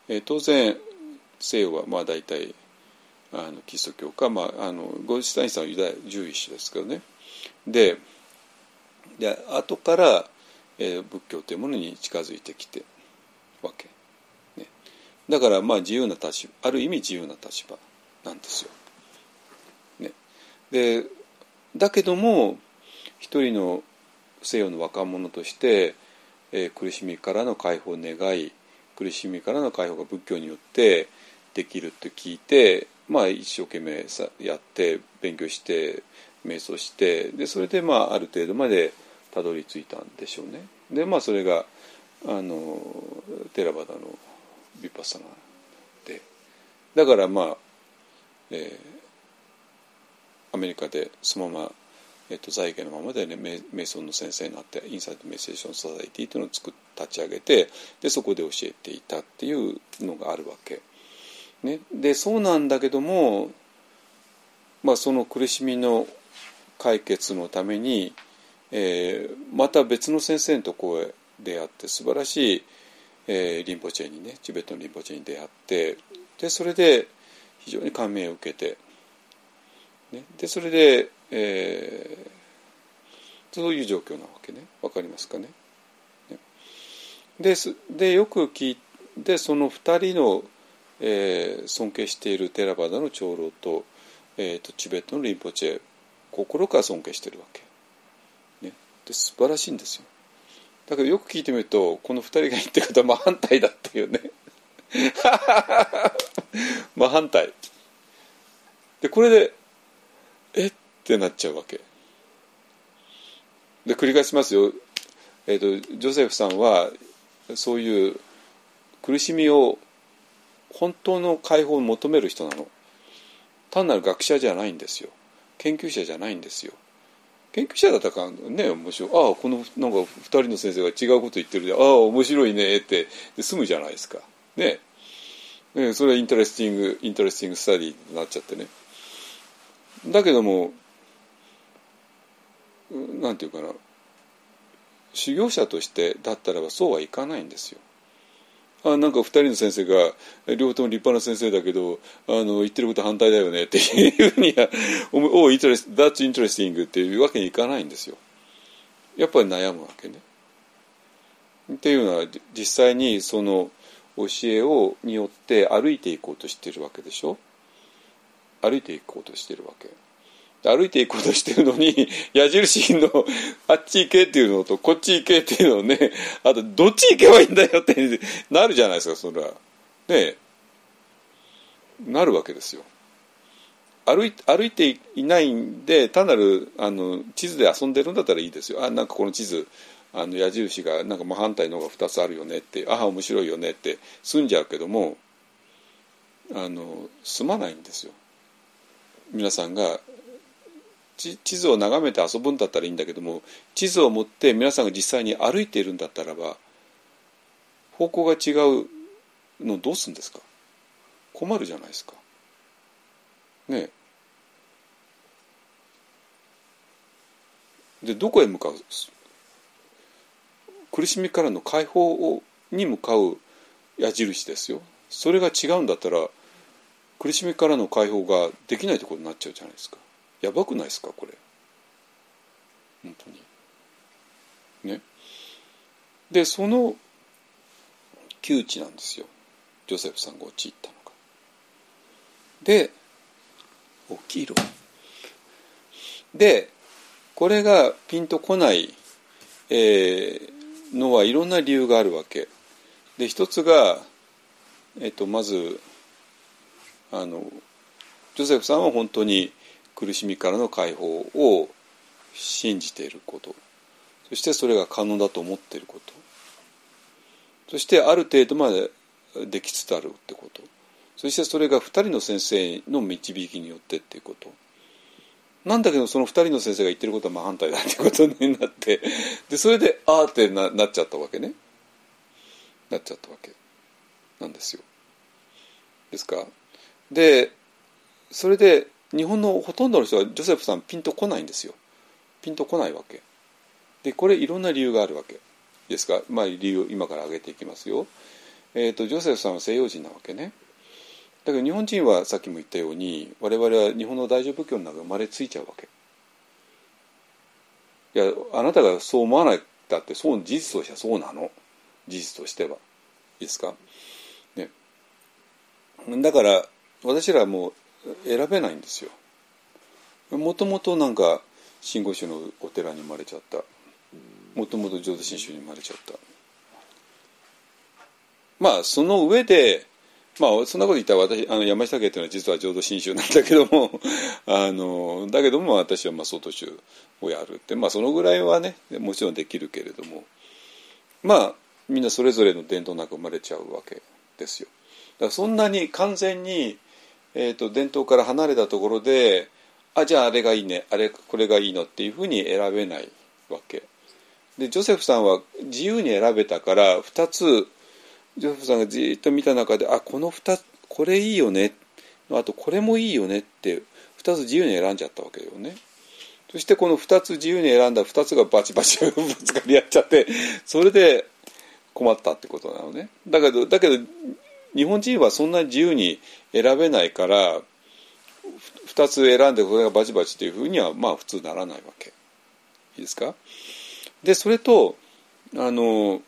えー、当然西洋はまあ大体あのキリスト教か、まあ、あのゴルシュタインさんはユダヤ獣医師ですけどね。でで後から、えー、仏教というものに近づいてきてわけ、ね、だからまあ自由な立場、ある意味自由な立場なんですよ、ね、でだけども一人の西洋の若者として、えー、苦しみからの解放を願い、苦しみからの解放が仏教によってできるって聞いて、まあ、一生懸命さやって勉強して瞑想して、でそれでまあある程度までたどり着いたんでしょうね。でまあそれがあのテラバダのヴィパッサナで、だからまあ、えー、アメリカでそのまま、えっと、在家のままでね瞑想の先生になってインサイトメッセージョンソサイティというのを作っ立ち上げて、でそこで教えていたっていうのがあるわけ、ね、でそうなんだけども、まあ、その苦しみの解決のために、えー、また別の先生のところへ出会って素晴らしい、えー、リンポチェにねチベットのリンポチェに出会って、でそれで非常に感銘を受けて、ね、でそれで、えー、そういう状況なわけね。わかりますかね。で, でよく聞いてそのふたりの、えー、尊敬しているテラバダの長老 と,、えー、とチベットのリンポチェ心から尊敬しているわけ、ね、で素晴らしいんですよ。だけどよく聞いてみるとこのふたりが言ってることは真反対だっていうね真反対で、これでえってなっちゃうわけで、繰り返しますよ、えー、とジョセフさんはそういう苦しみを本当の解放を求める人なの。単なる学者じゃないんですよ。研究者じゃないんですよ。研究者だったからね、面白い。ああ、このなんかふたりの先生が違うこと言ってるで、ああ面白いねってで済むじゃないですか。ね、ね、それはインタレスティングインタレスティングスタディになっちゃってね。だけどもなんていうかな、修行者としてだったらばそうはいかないんですよ。あなんかふたりの先生が両方とも立派な先生だけどあの言ってること反対だよねっていうふうには「お、That's interesting」っていうわけにいかないんですよ。やっぱり悩むわけね。っていうのは実際にその教えをによって歩いていこうとしてるわけでしょ。歩いていこうとしてるわけ。歩いていこうとしてるのに矢印のあっち行けっていうのとこっち行けっていうのをね、あとどっち行けばいいんだよってなるじゃないですか。それはねなるわけですよ。歩い、歩いていないんで単なるあの地図で遊んでるんだったらいいですよ。あなんかこの地図あの矢印がなんか真反対のがふたつあるよねって、ああ面白いよねって済んじゃうけどもあの済まないんですよ。皆さんが地図を眺めて遊ぶんだったらいいんだけども、地図を持って皆さんが実際に歩いているんだったらば方向が違うのどうするんですか。困るじゃないですかね。でどこへ向かう、苦しみからの解放をに向かう矢印ですよ。それが違うんだったら苦しみからの解放ができないところになっちゃうじゃないですか。やばくないですかこれ本当にね。でその窮地なんですよジョセフさんが陥ったのが。で起きろでこれがピンとこない、えー、のはいろんな理由があるわけで、一つが、えっと、まずあのジョセフさんは本当に苦しみからの解放を信じていること、そしてそれが可能だと思っていること、そしてある程度までできつつあるってこと、そしてそれがふたりの先生の導きによってっていうことなんだけど、そのふたりの先生が言ってることは真反対だってことになって、でそれであーって な, なっちゃったわけねなっちゃったわけなんですよ。ですか。でそれで日本のほとんどの人はジョセフさんピンとこないんですよ。ピンとこないわけで、これいろんな理由があるわけですか。まあ理由今から挙げていきますよ。 えーと、ジョセフさんは西洋人なわけね。だけど日本人はさっきも言ったように我々は日本の大乗仏教の中で生まれついちゃうわけ。いやあなたがそう思わないだってそう事実としてはそうなの。事実としてはいいですか、ね、だから私らはもう選べないんですよ。もともとなんか真言宗のお寺に生まれちゃった、もともと浄土真宗に生まれちゃった。まあその上でまあそんなこと言ったら私あの山下家というのは実は浄土真宗なんだけどもあのだけども私はまあ曹洞宗をやるって、まあそのぐらいはねもちろんできるけれども、まあみんなそれぞれの伝統の中生まれちゃうわけですよ。だからそんなに完全に、えーと、伝統から離れたところであじゃああれがいいねあれこれがいいのっていうふうに選べないわけで、ジョセフさんは自由に選べたからふたつジョセフさんがじっと見た中であこのふたつこれいいよねあとこれもいいよねってふたつ自由に選んじゃったわけよね。そしてこのふたつ自由に選んだふたつがバチバチぶつかり合っちゃってそれで困ったってことなのね。だけどだけど日本人はそんなに自由に選べないからふたつ選んでこれがバチバチっていうふうにはまあ普通ならないわけ。いいですか。でそれとあの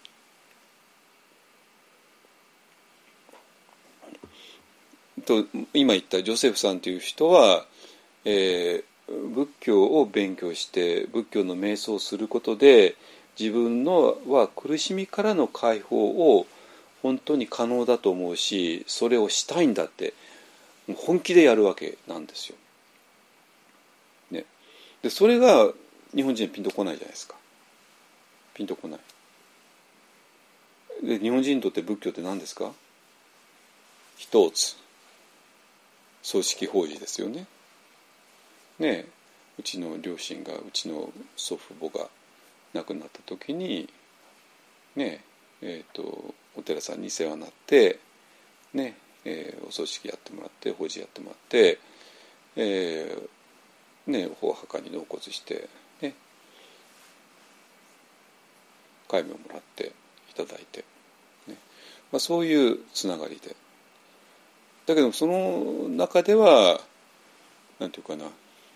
と今言ったジョセフさんという人は、えー、仏教を勉強して仏教の瞑想をすることで自分のは苦しみからの解放を本当に可能だと思うしそれをしたいんだって本気でやるわけなんですよ、ね、でそれが日本人ピンとこないじゃないですか。ピンとこないで日本人にとって仏教って何ですか。一つ葬式法事ですよね。ねえうちの両親がうちの祖父母が亡くなった時にねええー、とお寺さんに世話になってねえー、お葬式やってもらって法事やってもらって、えーね、お墓に納骨して、ね、戒名をもらっていただいて、ねまあ、そういうつながりでだけどその中ではなんていうかな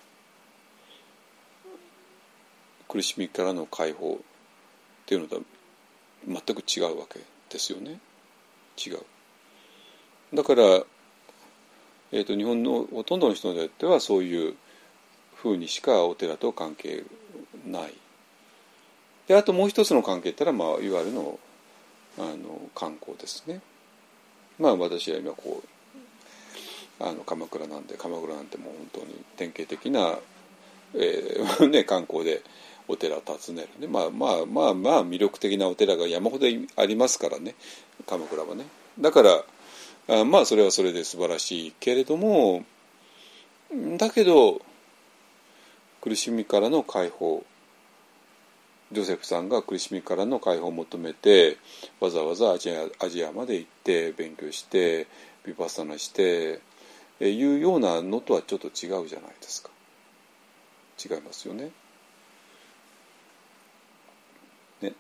苦しみからの解放っていうのとは全く違うわけですよね。違う。だから、えーと、日本のほとんどの人にとってはそういうふうにしかお寺と関係ない。であともう一つの関係ってのは、まあ、いわゆるのあの観光ですね。まあ私は今こうあの鎌倉なんで鎌倉なんてもう本当に典型的な、えーね、観光でお寺を訪ねるね。まあまあまあまあ魅力的なお寺が山ほどありますからね鎌倉はね。だからあまあそれはそれで素晴らしいけれどもだけど苦しみからの解放ジョセフさんが苦しみからの解放を求めてわざわざアジア、アジアまで行って勉強してヴィパッサナしていうようなのとはちょっと違うじゃないですか。違いますよね。ね。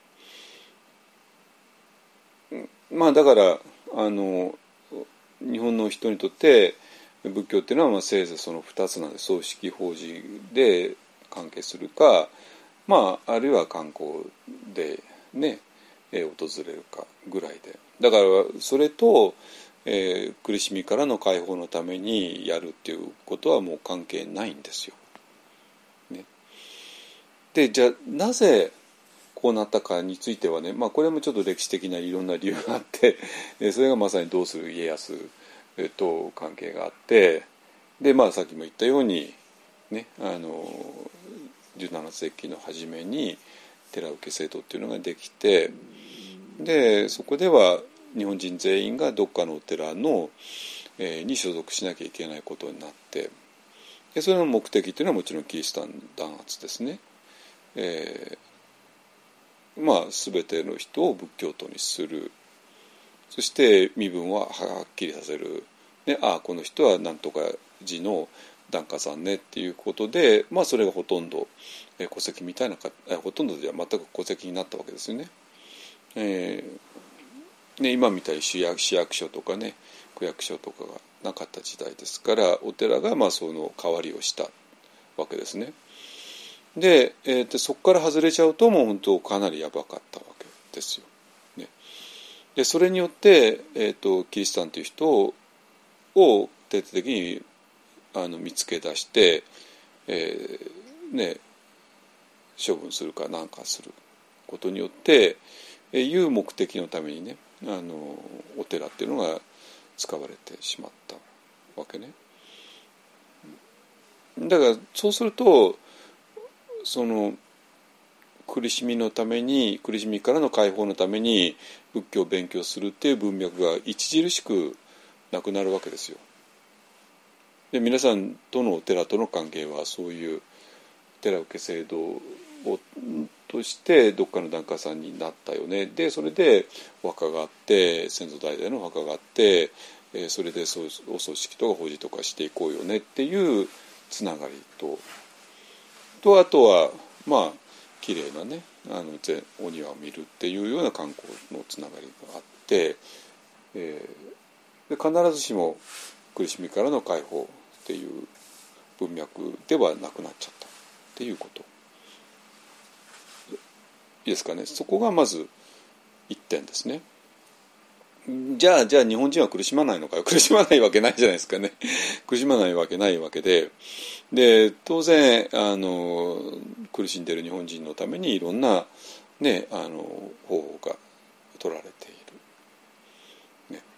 まあだからあの日本の人にとって仏教っていうのはまあせいぜいそのふたつなんで葬式法事で関係するかまああるいは観光でね、えー、訪れるかぐらいでだからそれと、えー、苦しみからの解放のためにやるっていうことはもう関係ないんですよ。ね、でじゃあなぜこうなったかについてはね、まあ、これもちょっと歴史的ないろんな理由があってそれがまさにどうする家康と関係があってで、まあ、さっきも言ったように、ね、あのじゅうなな世紀の初めに寺受制度っていうのができてでそこでは日本人全員がどっかのお寺の、えー、に所属しなきゃいけないことになってでそれの目的っていうのはもちろんキリシタン弾圧ですね。えーまあ、全ての人を仏教徒にするそして身分ははっきりさせる、ね、ああこの人は何とか寺の檀家さんねっていうことで、まあ、それがほとんど戸籍みたいなかほとんどじゃ全く戸籍になったわけですよね。えね、今みたいに市役、市役所とかね区役所とかがなかった時代ですから、お寺がまあその代わりをしたわけですね。で、えー、でそこから外れちゃうともう本当かなりやばかったわけですよ。ね、でそれによって、えー、とキリシタンという人を徹底的にあの見つけ出して、えーね、処分するか何かすることによって、えー、いう目的のためにね、あのお寺っていうのが使われてしまったわけね。だからそうするとその苦しみのために苦しみからの解放のために仏教を勉強するっていう文脈が著しくなくなるわけですよ。で皆さんとのお寺との関係はそういう寺受け制度をとしてどっかの檀家さんになったよね。でそれでお墓があって先祖代々のお墓があって、えそれでそうお葬式とか法事とかしていこうよねっていうつながりととあとはまあ綺麗なねあのお庭を見るっていうような観光のつながりがあって、えー、で必ずしも苦しみからの解放っていう文脈ではなくなっちゃったっていうこといいですかね。そこがまず一点ですね。じゃあじゃあ日本人は苦しまないのかよ。苦しまないわけないじゃないですかね。苦しまないわけないわけで、で当然あの苦しんでいる日本人のためにいろんな、ね、あの方法が取られている、ね、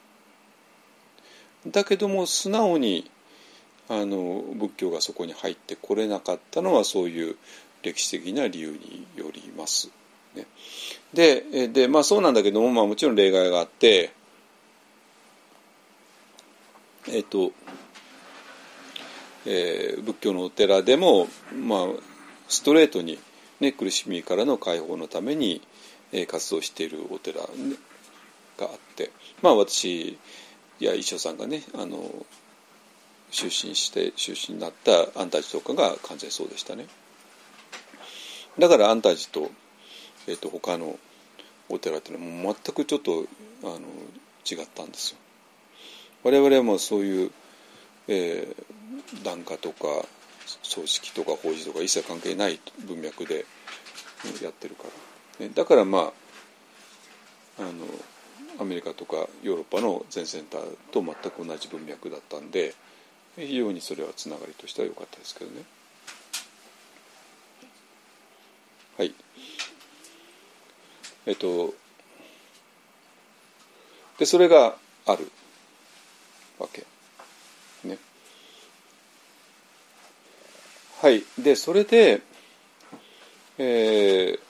だけども素直にあの仏教がそこに入ってこれなかったのはそういう歴史的な理由によります。ね、で, でまあそうなんだけども、まあ、もちろん例外があって、えっとえー、仏教のお寺でも、まあ、ストレートに、ね、苦しみからの解放のために、えー、活動しているお寺、ね、があって、まあ、私や一生さんがねあの出身して出身になった安泰寺とかが完全そうでしたね。だから安泰寺と、えー、と他のお寺っていうのはもう全くちょっとあの違ったんですよ。我々はもうそういう、えー、檀家とか葬式とか法事とか一切関係ない文脈でやってるから、ね、だからまああのアメリカとかヨーロッパの全センターと全く同じ文脈だったんで、非常にそれはつながりとしては良かったですけどね。はい。えっとでそれがあるわけね。はい。でそれで、えー、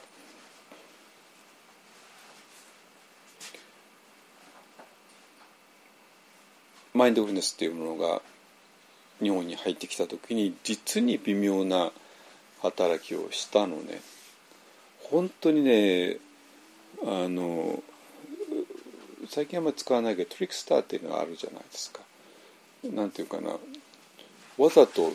マインドフルネスっていうものが日本に入ってきた時に実に微妙な働きをしたのね。本当にね、あの最近あんまり使わないけどトリックスターっていうのがあるじゃないですか。なんていうかな、わざと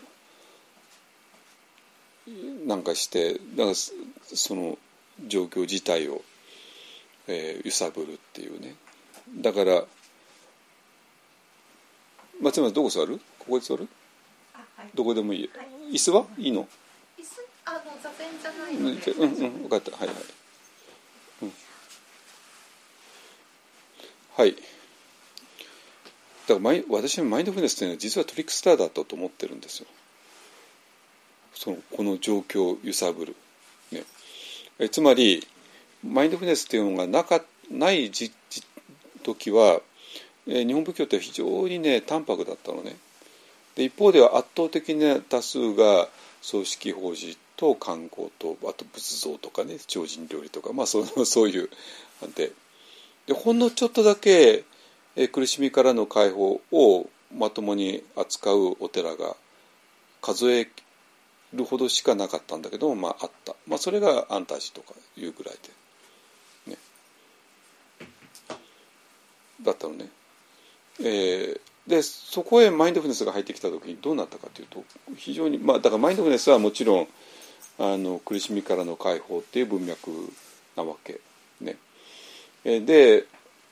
なんかしてだからその状況自体を、えー、揺さぶるっていうね。だから松山どこ座る？ここで座る？ はい、 どこでもいいよ、 はい、 椅子はいいの？ 椅子あの座禅じゃないので、 うんうん分かった。はいはい、うん、はい。だから私のマインドフルネスというのは実はトリックスターだったと思ってるんですよ。そのこの状況を揺さぶる、ね、えつまりマインドフルネスというのがなかない時時は、えー、日本仏教って非常にね淡白だったのね。で一方では圧倒的な多数が葬式法事と観光とあと仏像とかね精進料理とか、まあ、そのそういうででほんのちょっとだけ、えー、苦しみからの解放をまともに扱うお寺が数えるほどしかなかったんだけど、まああった、まあ、それが安泰寺とかいうぐらいで、ね、だったのね。えー、でそこへマインドフルネスが入ってきた時にどうなったかというと非常にまあだからマインドフルネスはもちろんあの苦しみからの解放っていう文脈なわけね。 で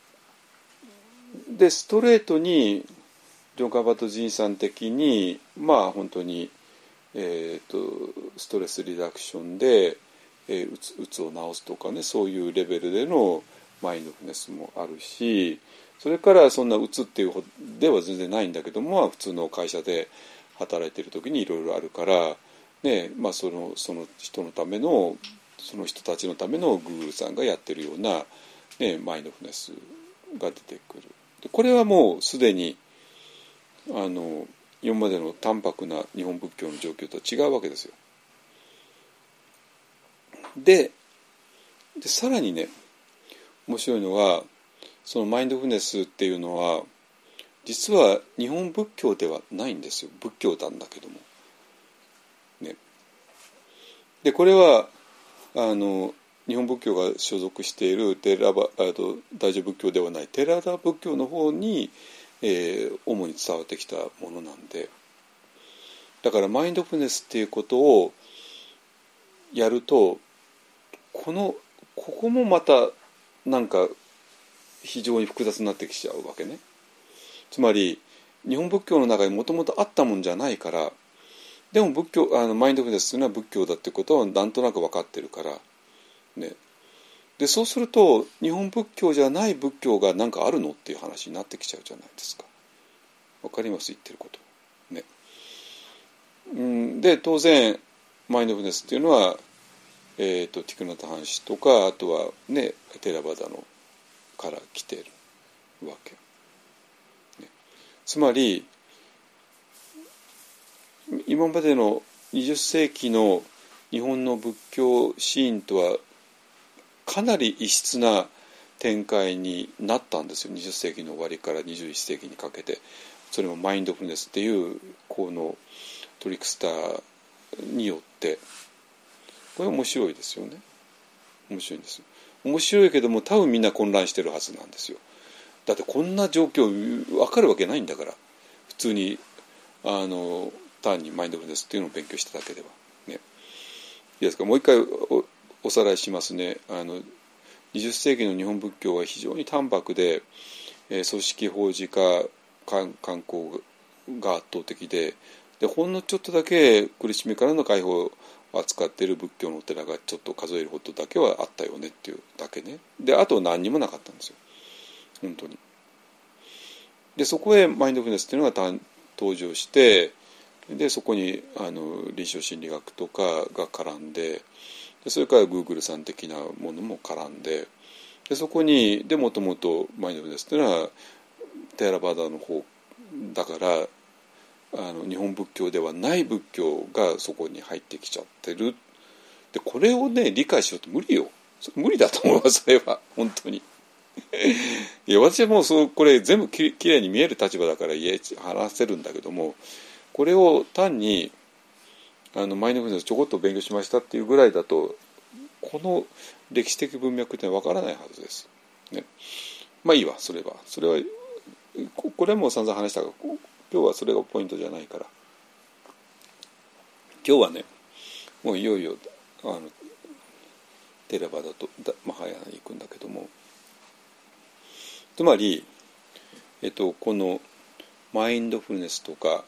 でストレートにジョン・カーバート・ジンさん的にまあ本当に、えー、とストレスリダクションで、えー、うつ、うつを治すとかね、そういうレベルでのマインドフルネスもあるし、それからそんなうつっていうほどでは全然ないんだけども、普通の会社で働いてる時にいろいろあるから、ね、まあ、その、その人のためのその人たちのためのグーグルさんがやってるような、ね、マインドフルネスが出てくる。でこれはもうすでにあの今までの淡白な日本仏教の状況とは違うわけですよ。で、でさらにね面白いのは、そのマインドフルネスっていうのは実は日本仏教ではないんですよ。仏教なんだけども、ね、でこれはあの日本仏教が所属しているテラバあと大乗仏教ではないテラダ仏教の方に、えー、主に伝わってきたものなんで、だからマインドフルネスっていうことをやると、このここもまたなんか非常に複雑になってきちゃうわけね。つまり日本仏教の中にもともとあったもんじゃないから、でも仏教あのマインドフルネスというのは仏教だってことはなんとなく分かってるからね。でそうすると日本仏教じゃない仏教が何かあるのっていう話になってきちゃうじゃないですか。わかります言ってることね。うんで当然マインドフルネスっていうのは、えー、とティクナタハンシとかあとはねテラバダのから来てるわけ、ね、つまり今までのにじゅっ世紀の日本の仏教シーンとはかなり異質な展開になったんですよ。にじゅっ世紀の終わりからにじゅういっ世紀にかけて、それもマインドフルネスっていうこのトリクスターによって。これ面白いですよね。面白いんですよ。面白いけども多分みんな混乱してるはずなんですよ。だってこんな状況分かるわけないんだから、普通にあの単にマインドフルネスっていうのを勉強しただけではね。いいですか、もう一回 お, おさらいしますね。あのにじゅっ世紀の日本仏教は非常に淡白で、えー、組織法事化観光が圧倒的で、でほんのちょっとだけ苦しみからの解放を扱っている仏教のお寺がちょっと数えるほどだけはあったよねっていうだけね。であと何にもなかったんですよ本当に。でそこへマインドフルネスっていうのが登場して、でそこにあの臨床心理学とかが絡んで、でそれからグーグルさん的なものも絡んで、でそこにでもともとマインドフルネスっていうのはテーラバーダの方だから、あの日本仏教ではない仏教がそこに入ってきちゃってる。でこれをね理解しようと無理よ。無理だと思いますそれは本当に。いや私はもうそうこれ全部ききれいに見える立場だから言え話せるんだけども、これを単にあのマインドフルネスちょこっと勉強しましたっていうぐらいだとこの歴史的文脈ってわからないはずです、ね、まあいいわそれはそれはここれも散々話したが今日はそれがポイントじゃないから、今日はねもういよいよあのテラバダとマハヤナに行くんだけども、つまり、えっと、このマインドフルネスとか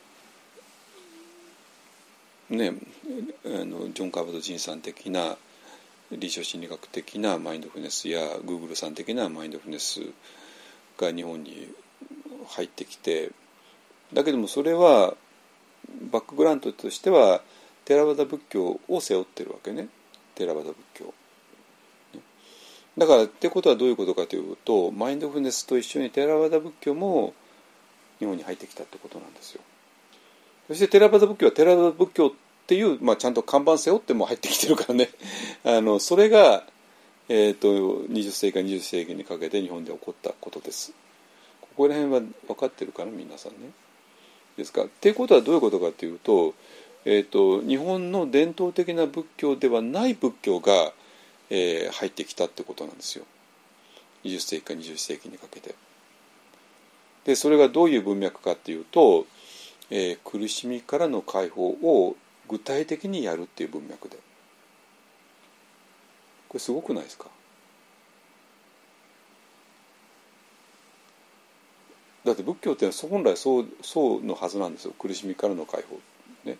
ね、あのジョン・カーバード・ジンさん的な臨床心理学的なマインドフルネスやグーグルさん的なマインドフルネスが日本に入ってきて、だけどもそれはバックグラウンドとしてはテラバダ仏教を背負ってるわけね。テラバダ仏教だからってことはどういうことかというと、マインドフルネスと一緒にテラバダ仏教も日本に入ってきたってことなんですよ。そしてテラバダ仏教はテラバダ仏教っていう、まあ、ちゃんと看板背負っても入ってきてるからねあのそれが、えー、とにじゅっ世紀からにじゅっ世紀にかけて日本で起こったことです。ここら辺は分かってるかな皆さんね。ですか。っていうことはどういうことかというと、えー、と日本の伝統的な仏教ではない仏教が、えー、入ってきたってことなんですよ。にじゅっ世紀からにじゅっ世紀にかけて。でそれがどういう文脈かっていうと、えー、苦しみからの解放を具体的にやるっていう文脈で、これすごくないですか。 だって仏教って本来そう、そうのはずなんですよ。苦しみからの解放ね。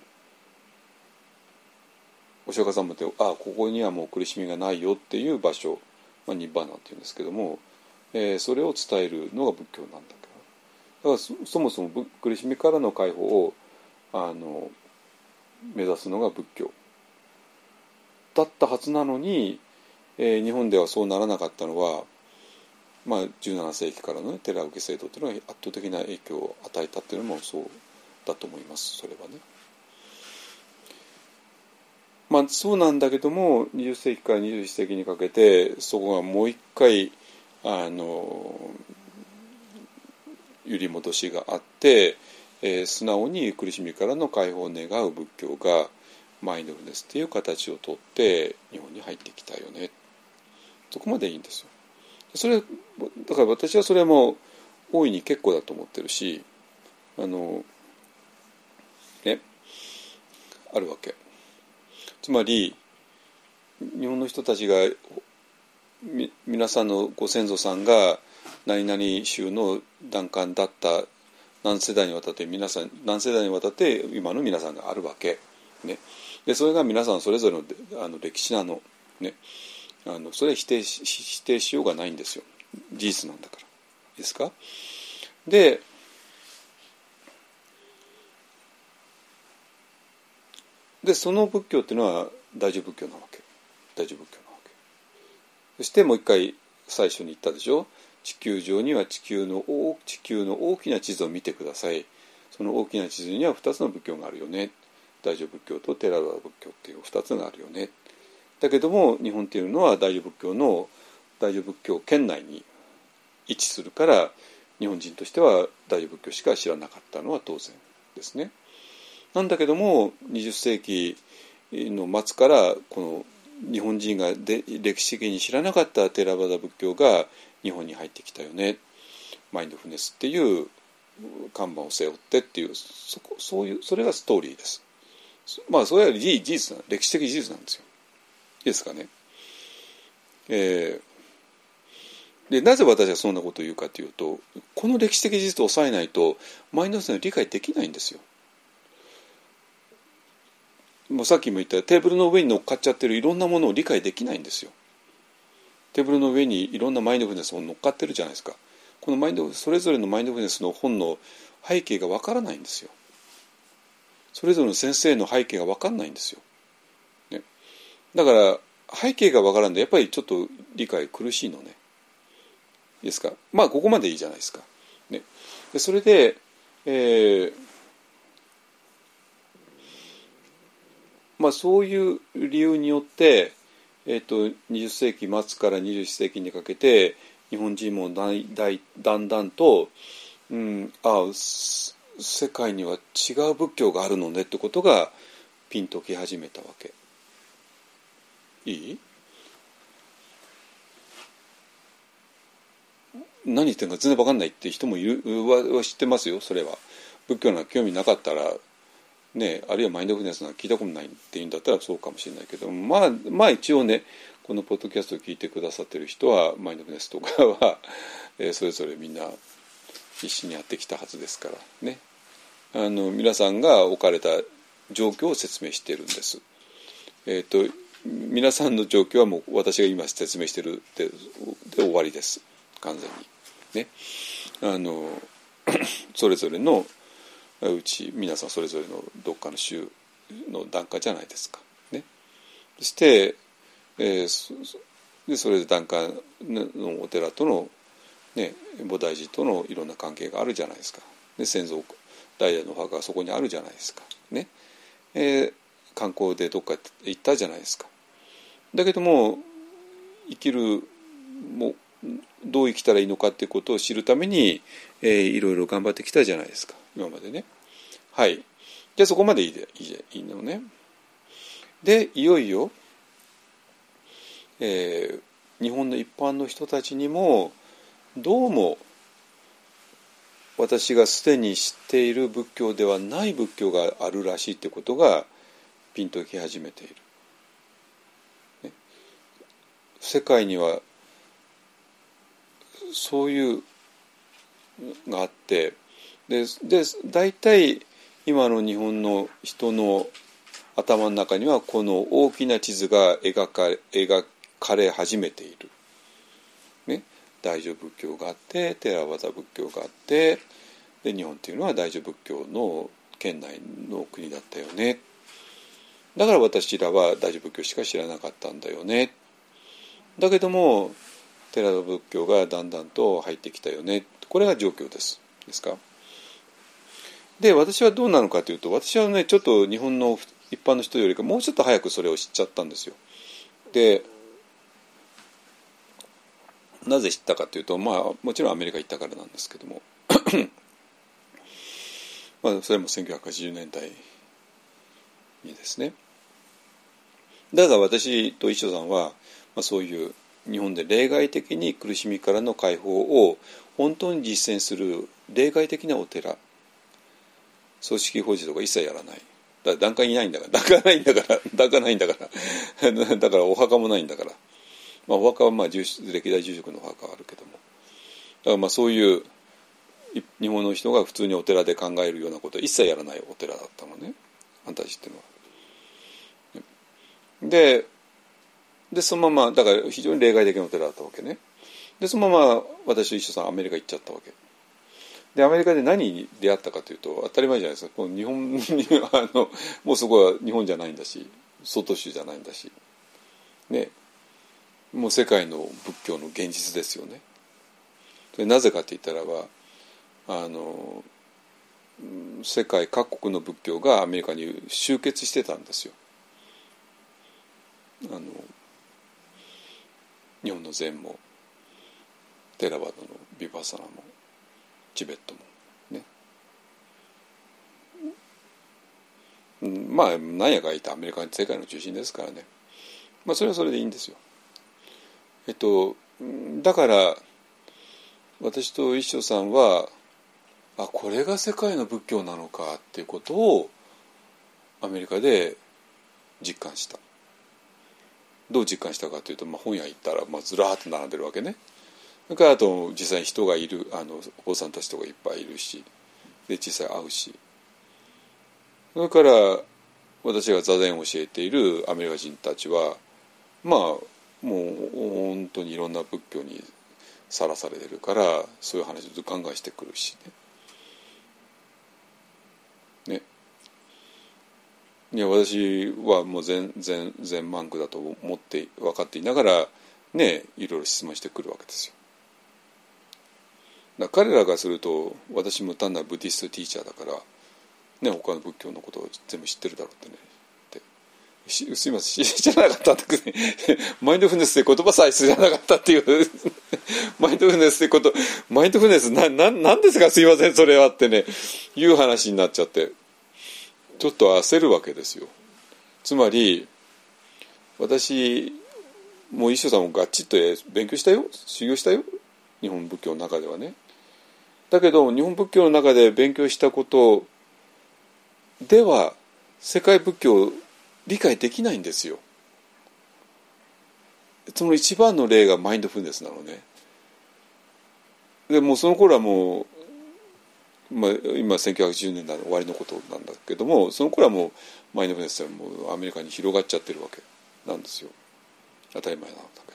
お釈迦様ってああここにはもう苦しみがないよっていう場所、まあ、ニッバーナっていうんですけども、えー、それを伝えるのが仏教なんだけど、だから そ, そもそも苦しみからの解放をあの目指すのが仏教だったはずなのに、えー、日本ではそうならなかったのは、まあ、じゅうなな世紀からの、ね、寺受制度というのは圧倒的な影響を与えたというのもそうだと思います。それはね。まあそうなんだけどもにじゅっ世紀からにじゅういっ世紀にかけてそこがもう一回あの揺り戻しがあって、えー、素直に苦しみからの解放を願う仏教がマインドフルネスっていう形をとって日本に入ってきたよね。そこまでいいんですよ。それだから私はそれも大いに結構だと思ってるし、あのねあるわけ。つまり日本の人たちがみ皆さんのご先祖さんが何々宗の檀家だった何世代にわたって皆さん何世代にわたって今の皆さんがあるわけ、ね、でそれが皆さんそれぞれ の, あの歴史なの、ね、あのそれは否定 し, 否定しようがないんですよ。事実なんだからいいですか。ででその仏教っていうのは大乗仏教なわけ。大乗仏教なわけ。そしてもう一回最初に言ったでしょ。地球上には地球の地球の大きな地図を見てください。その大きな地図にはふたつの仏教があるよね。大乗仏教とテラワダ仏教っていうふたつがあるよね。だけども日本っていうのは大乗仏教の大乗仏教圏内に位置するから日本人としては大乗仏教しか知らなかったのは当然ですね。なんだけどもにじゅっ世紀の末からこの日本人がで歴史的に知らなかったテラバダ仏教が日本に入ってきたよね。マインドフルネスっていう看板を背負ってっていうそこそういうそれがストーリーです。まあそれは事実な歴史的事実なんですよ。いいですかね。えー、でなぜ私はそんなことを言うかというとこの歴史的事実を抑えないとマインドフルネスを理解できないんですよ。もうさっきも言ったテーブルの上に乗っかっちゃってるいろんなものを理解できないんですよ。テーブルの上にいろんなマインドフルネスも乗っかってるじゃないですか。このマインドそれぞれのマインドフルネスの本の背景がわからないんですよ。それぞれの先生の背景がわかんないんですよ、ね、だから背景がわからんでやっぱりちょっと理解苦しいのね。いいですか。まあここまでいいじゃないですか、ね、でそれで、えーまあ、そういう理由によって、えー、とにじゅっ世紀末からにじゅういっ世紀にかけて日本人もだいだいだんだんと、うん、あ世界には違う仏教があるのねってことがピンとき始めたわけ。いい？何言ってるか全然分かんないって人もいるは知ってますよ。それは仏教なんか興味なかったらね、あるいはマインドフルネスなんか聞いたことないっていうんだったらそうかもしれないけど、まあまあ一応ねこのポッドキャストを聞いてくださってる人はマインドフルネスとかは、えー、それぞれみんな必死にやってきたはずですからね。あの皆さんが置かれた状況を説明しているんです。えーと皆さんの状況はもう私が今説明している で, で終わりです完全にね。あのそれぞれのうち皆さんそれぞれのどっかの宗の檀家じゃないですか、ね、そして、えー、そ, でそれで檀家のお寺との、ね、菩提寺とのいろんな関係があるじゃないですか、で先祖代々のお墓がそこにあるじゃないですか、ねえー、観光でどっか行ったじゃないですか。だけども生きるもどう生きたらいいのかっていうことを知るために、えー、いろいろ頑張ってきたじゃないですか今までね。はい。じゃあそこまでいいでいいいいのね。でいよいよ、えー、日本の一般の人たちにもどうも私がすでに知っている仏教ではない仏教があるらしいってことがピンとき始めている。ね、世界にはそういうがあって、でで大体今の日本の人の頭の中にはこの大きな地図が描かれ、描かれ始めている、ね、大乗仏教があってテラワダ仏教があって、で日本っていうのは大乗仏教の圏内の国だったよね、だから私らは大乗仏教しか知らなかったんだよね、だけどもテラワダ仏教がだんだんと入ってきたよね、これが状況ですですか。で私はどうなのかというと、私はねちょっと日本の一般の人よりかもうちょっと早くそれを知っちゃったんですよ。でなぜ知ったかというと、まあもちろんアメリカ行ったからなんですけどもまあそれもせんきゅうひゃくはちじゅうねんだいにですね。だから私と一緒さんは、まあ、そういう日本で例外的に苦しみからの解放を本当に実践する例外的なお寺、組織法事とか一切やらない。だ檀家いないんだから、檀家ないんだから、檀家ないんだからだからお墓もないんだから、まあ、お墓はまあ住歴代住職のお墓はあるけども、だからまあそういう日本の人が普通にお寺で考えるようなことは一切やらないお寺だったのね、あんたたちっていうのは。で、でそのままだから非常に例外的なお寺だったわけね。でそのまま私と一緒さんアメリカ行っちゃったわけで、アメリカで何に出会ったかというと当たり前じゃないですか。この日本にあのもうそこは日本じゃないんだし、外州じゃないんだし、ね、もう世界の仏教の現実ですよね。でなぜかって言ったらば、あの世界各国の仏教がアメリカに集結してたんですよ。あの日本の禅もテラワダのヴィパッサナもチベットもね、まあ何やか言ったアメリカは世界の中心ですからね、まあそれはそれでいいんですよ。えっとだから私と一生さんはあこれが世界の仏教なのかっていうことをアメリカで実感した。どう実感したかというと、まあ、本屋行ったら、まあ、ずらーっと並んでるわけね。それからあと実際に人がいる、あのお坊さんたちとかいっぱいいるし、で実際会うし、それから私が座禅を教えているアメリカ人たちはまあもう本当にいろんな仏教にさらされてるからそういう話をガンガンしてくるしね。ねいや私はもう全然全満句だと思って分かっていながらねいろいろ質問してくるわけですよ。だから彼らがすると私も単なるブディストティーチャーだからね他の仏教のことを全部知ってるだろうってねってしすいません知らなかったってねマインドフルネスって言葉さえ知らなかったっていうマインドフルネスってことマインドフルネスなななんですかすいませんそれはってねいう話になっちゃってちょっと焦るわけですよ。つまり私もう一緒さんもガッチッと勉強したよ、修行したよ、日本仏教の中ではね。だけど日本仏教の中で勉強したことでは世界仏教を理解できないんですよ。その一番の例がマインドフルネスなのね。でもうその頃はもうまあ、今せんきゅうひゃくはちじゅうねんだいの終わりのことなんだけども、その頃はもうマインドフルネスはもうアメリカに広がっちゃってるわけなんですよ。当たり前なんだけど。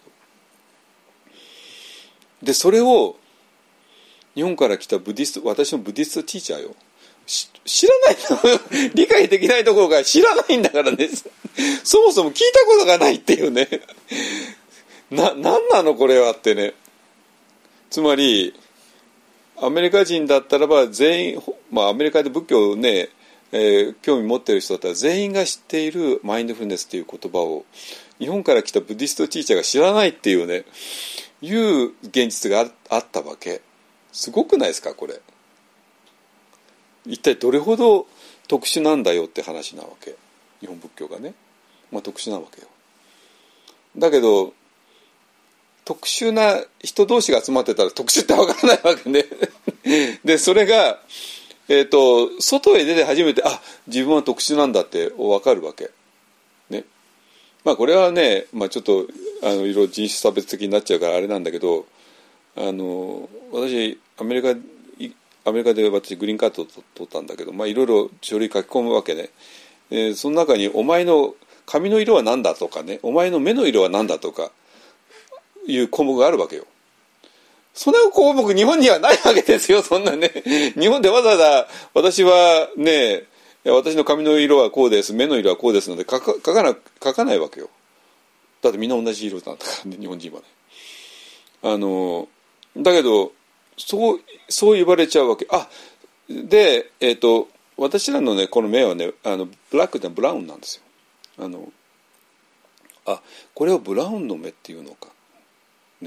でそれを日本から来たブディスト、私のブディストティーチャーよ、知らない理解できないところが知らないんだからねそもそも聞いたことがないっていうねな、なんなのこれはってね。つまりアメリカ人だったらば全員、まあ、アメリカで仏教をね、えー、興味持っている人だったら全員が知っているマインドフルネスっていう言葉を日本から来たブディストティーチャーが知らないっていうねいう現実が あ, あったわけ。すごくないですかこれ。一体どれほど特殊なんだよって話なわけ。日本仏教がね、まあ、特殊なわけよ。だけど特殊な人同士が集まってたら特殊ってわからないわけねでそれが、えーと、外へ出て初めてあ自分は特殊なんだってわかるわけね。まあこれはね、まあ、ちょっとあのいろいろ人種差別的になっちゃうからあれなんだけど、あの私アメリカ行アメリカで私グリーンカードを取ったんだけど、まあ、いろいろ書類書き込むわけね、えー、その中にお前の髪の色は何だとかね、お前の目の色は何だとかいう項目があるわけよ。そんな項目日本にはないわけですよ。そんなね、日本でわざわざ私はね、私の髪の色はこうです、目の色はこうですので書か、書かな、書かないわけよ。だってみんな同じ色なんだからね、日本人はね。あのだけどそうそう言われちゃうわけ。あ、で、えっと私らのねこの目はね、あのブラックでブラウンなんですよ。あのあ、これをブラウンの目っていうのかね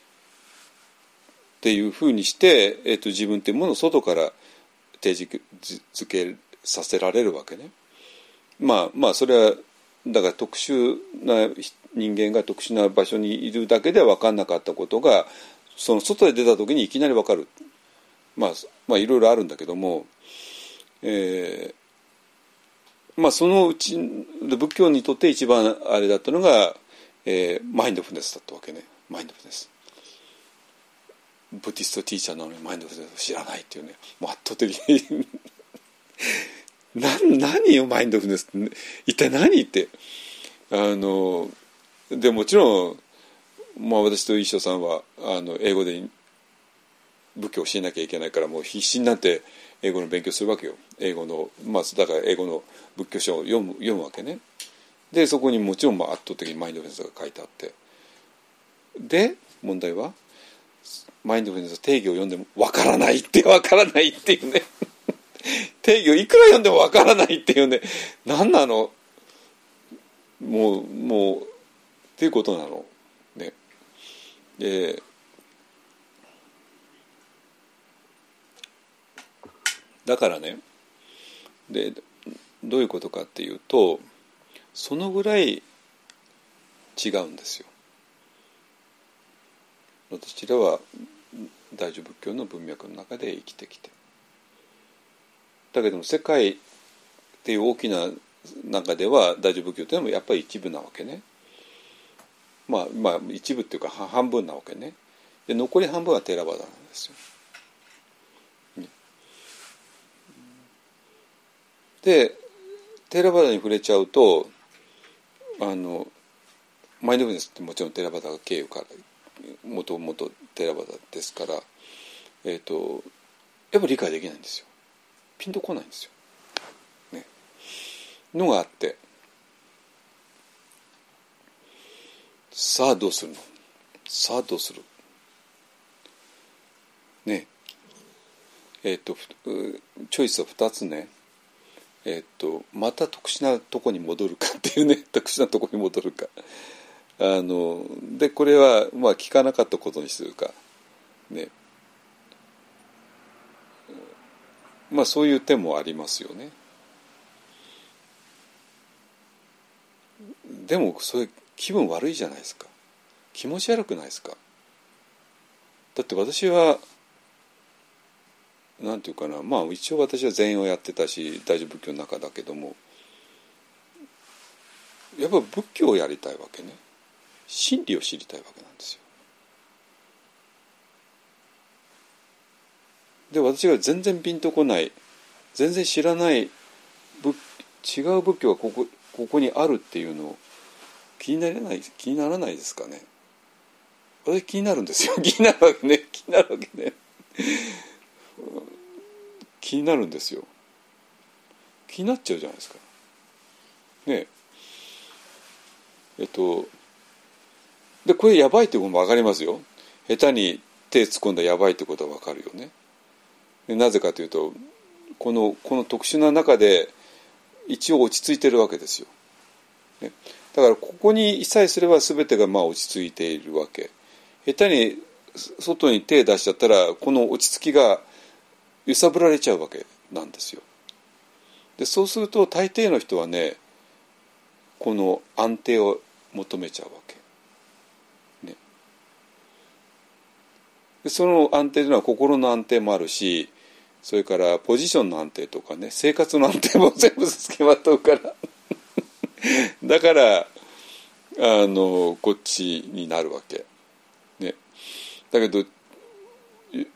っていうふうにして、えっと自分っていうものを外から提示づけさせられるわけね。まあまあそれはだから特殊な人間が特殊な場所にいるだけでは分かんなかったことがその外で出た時にいきなり分かる、まあ、まあいろいろあるんだけども、えー、まあそのうち仏教にとって一番あれだったのが、えー、マインドフルネスだったわけね。マインドフルネス、ブティストティーチャーなのにマインドフルネスを知らないっていうね、もう圧倒的にな何よマインドフルネスって一体何ってあのでもちろん、まあ、私と一緒さんはあの英語で仏教を教えなきゃいけないからもう必死になって英語の勉強するわけよ。英語の、まあ、だから英語の仏教書を読む、読むわけね。でそこにもちろんまあ圧倒的にマインドフルネスが書いてあって、で問題はマインドフルネスの定義を読んでもわからないってわからないっていうね定義をいくら読んでもわからないっていうね、何なのもうもうっていうことなのね。でだからね、でどういうことかっていうと、そのぐらい違うんですよ。私らは大乗仏教の文脈の中で生きてきて、だけども世界っていう大きな中では大乗仏教っていうのもやっぱり一部なわけね。まあまあ一部っていうか半分なわけね。で残り半分はテーラバダなんですよ。でテーラバダに触れちゃうと、あのマインドフルネスってもちろんテーラバダが経由からもともとテーラバダですから、えーと、やっぱり理解できないんですよ。ピンとこないんですよ。ね、のがあって、さあどうするの？さあどうする？ねえっ、ー、とチョイスはふたつね。えっ、ー、とまた特殊なとこに戻るかっていうね、特殊なとこに戻るか。あのでこれはまあ聞かなかったことにするかね。まあそういう点もありますよね。でもそれ気分悪いじゃないですか。気持ち悪くないですか。だって私はなんていうかな、まあ一応私は禅をやってたし大乗仏教の中だけども、やっぱり仏教をやりたいわけね。真理を知りたいわけなんですよ。で私が全然ピンとこない、全然知らない仏違う仏教がここここにあるっていうのを気にならない気にならないですかね。私気になるんですよ。気になるわけね。気になるわけね。気になるんですよ。気になっちゃうじゃないですか。ねえ。えっとでこれやばいってことも分かりますよ。下手に手突っ込んだらやばいってことは分かるよね。でなぜかというとこのこの特殊な中で一応落ち着いてるわけですよ。ね、だからここにさえすれば全てがまあ落ち着いているわけ。下手に外に手出しちゃったらこの落ち着きが揺さぶられちゃうわけなんですよ。でそうすると大抵の人はねこの安定を求めちゃうわけ、ね、でその安定というのは心の安定もあるし、それからポジションの安定とかね、生活の安定も全部付きまとうからだからあのこっちになるわけ、ね、だけど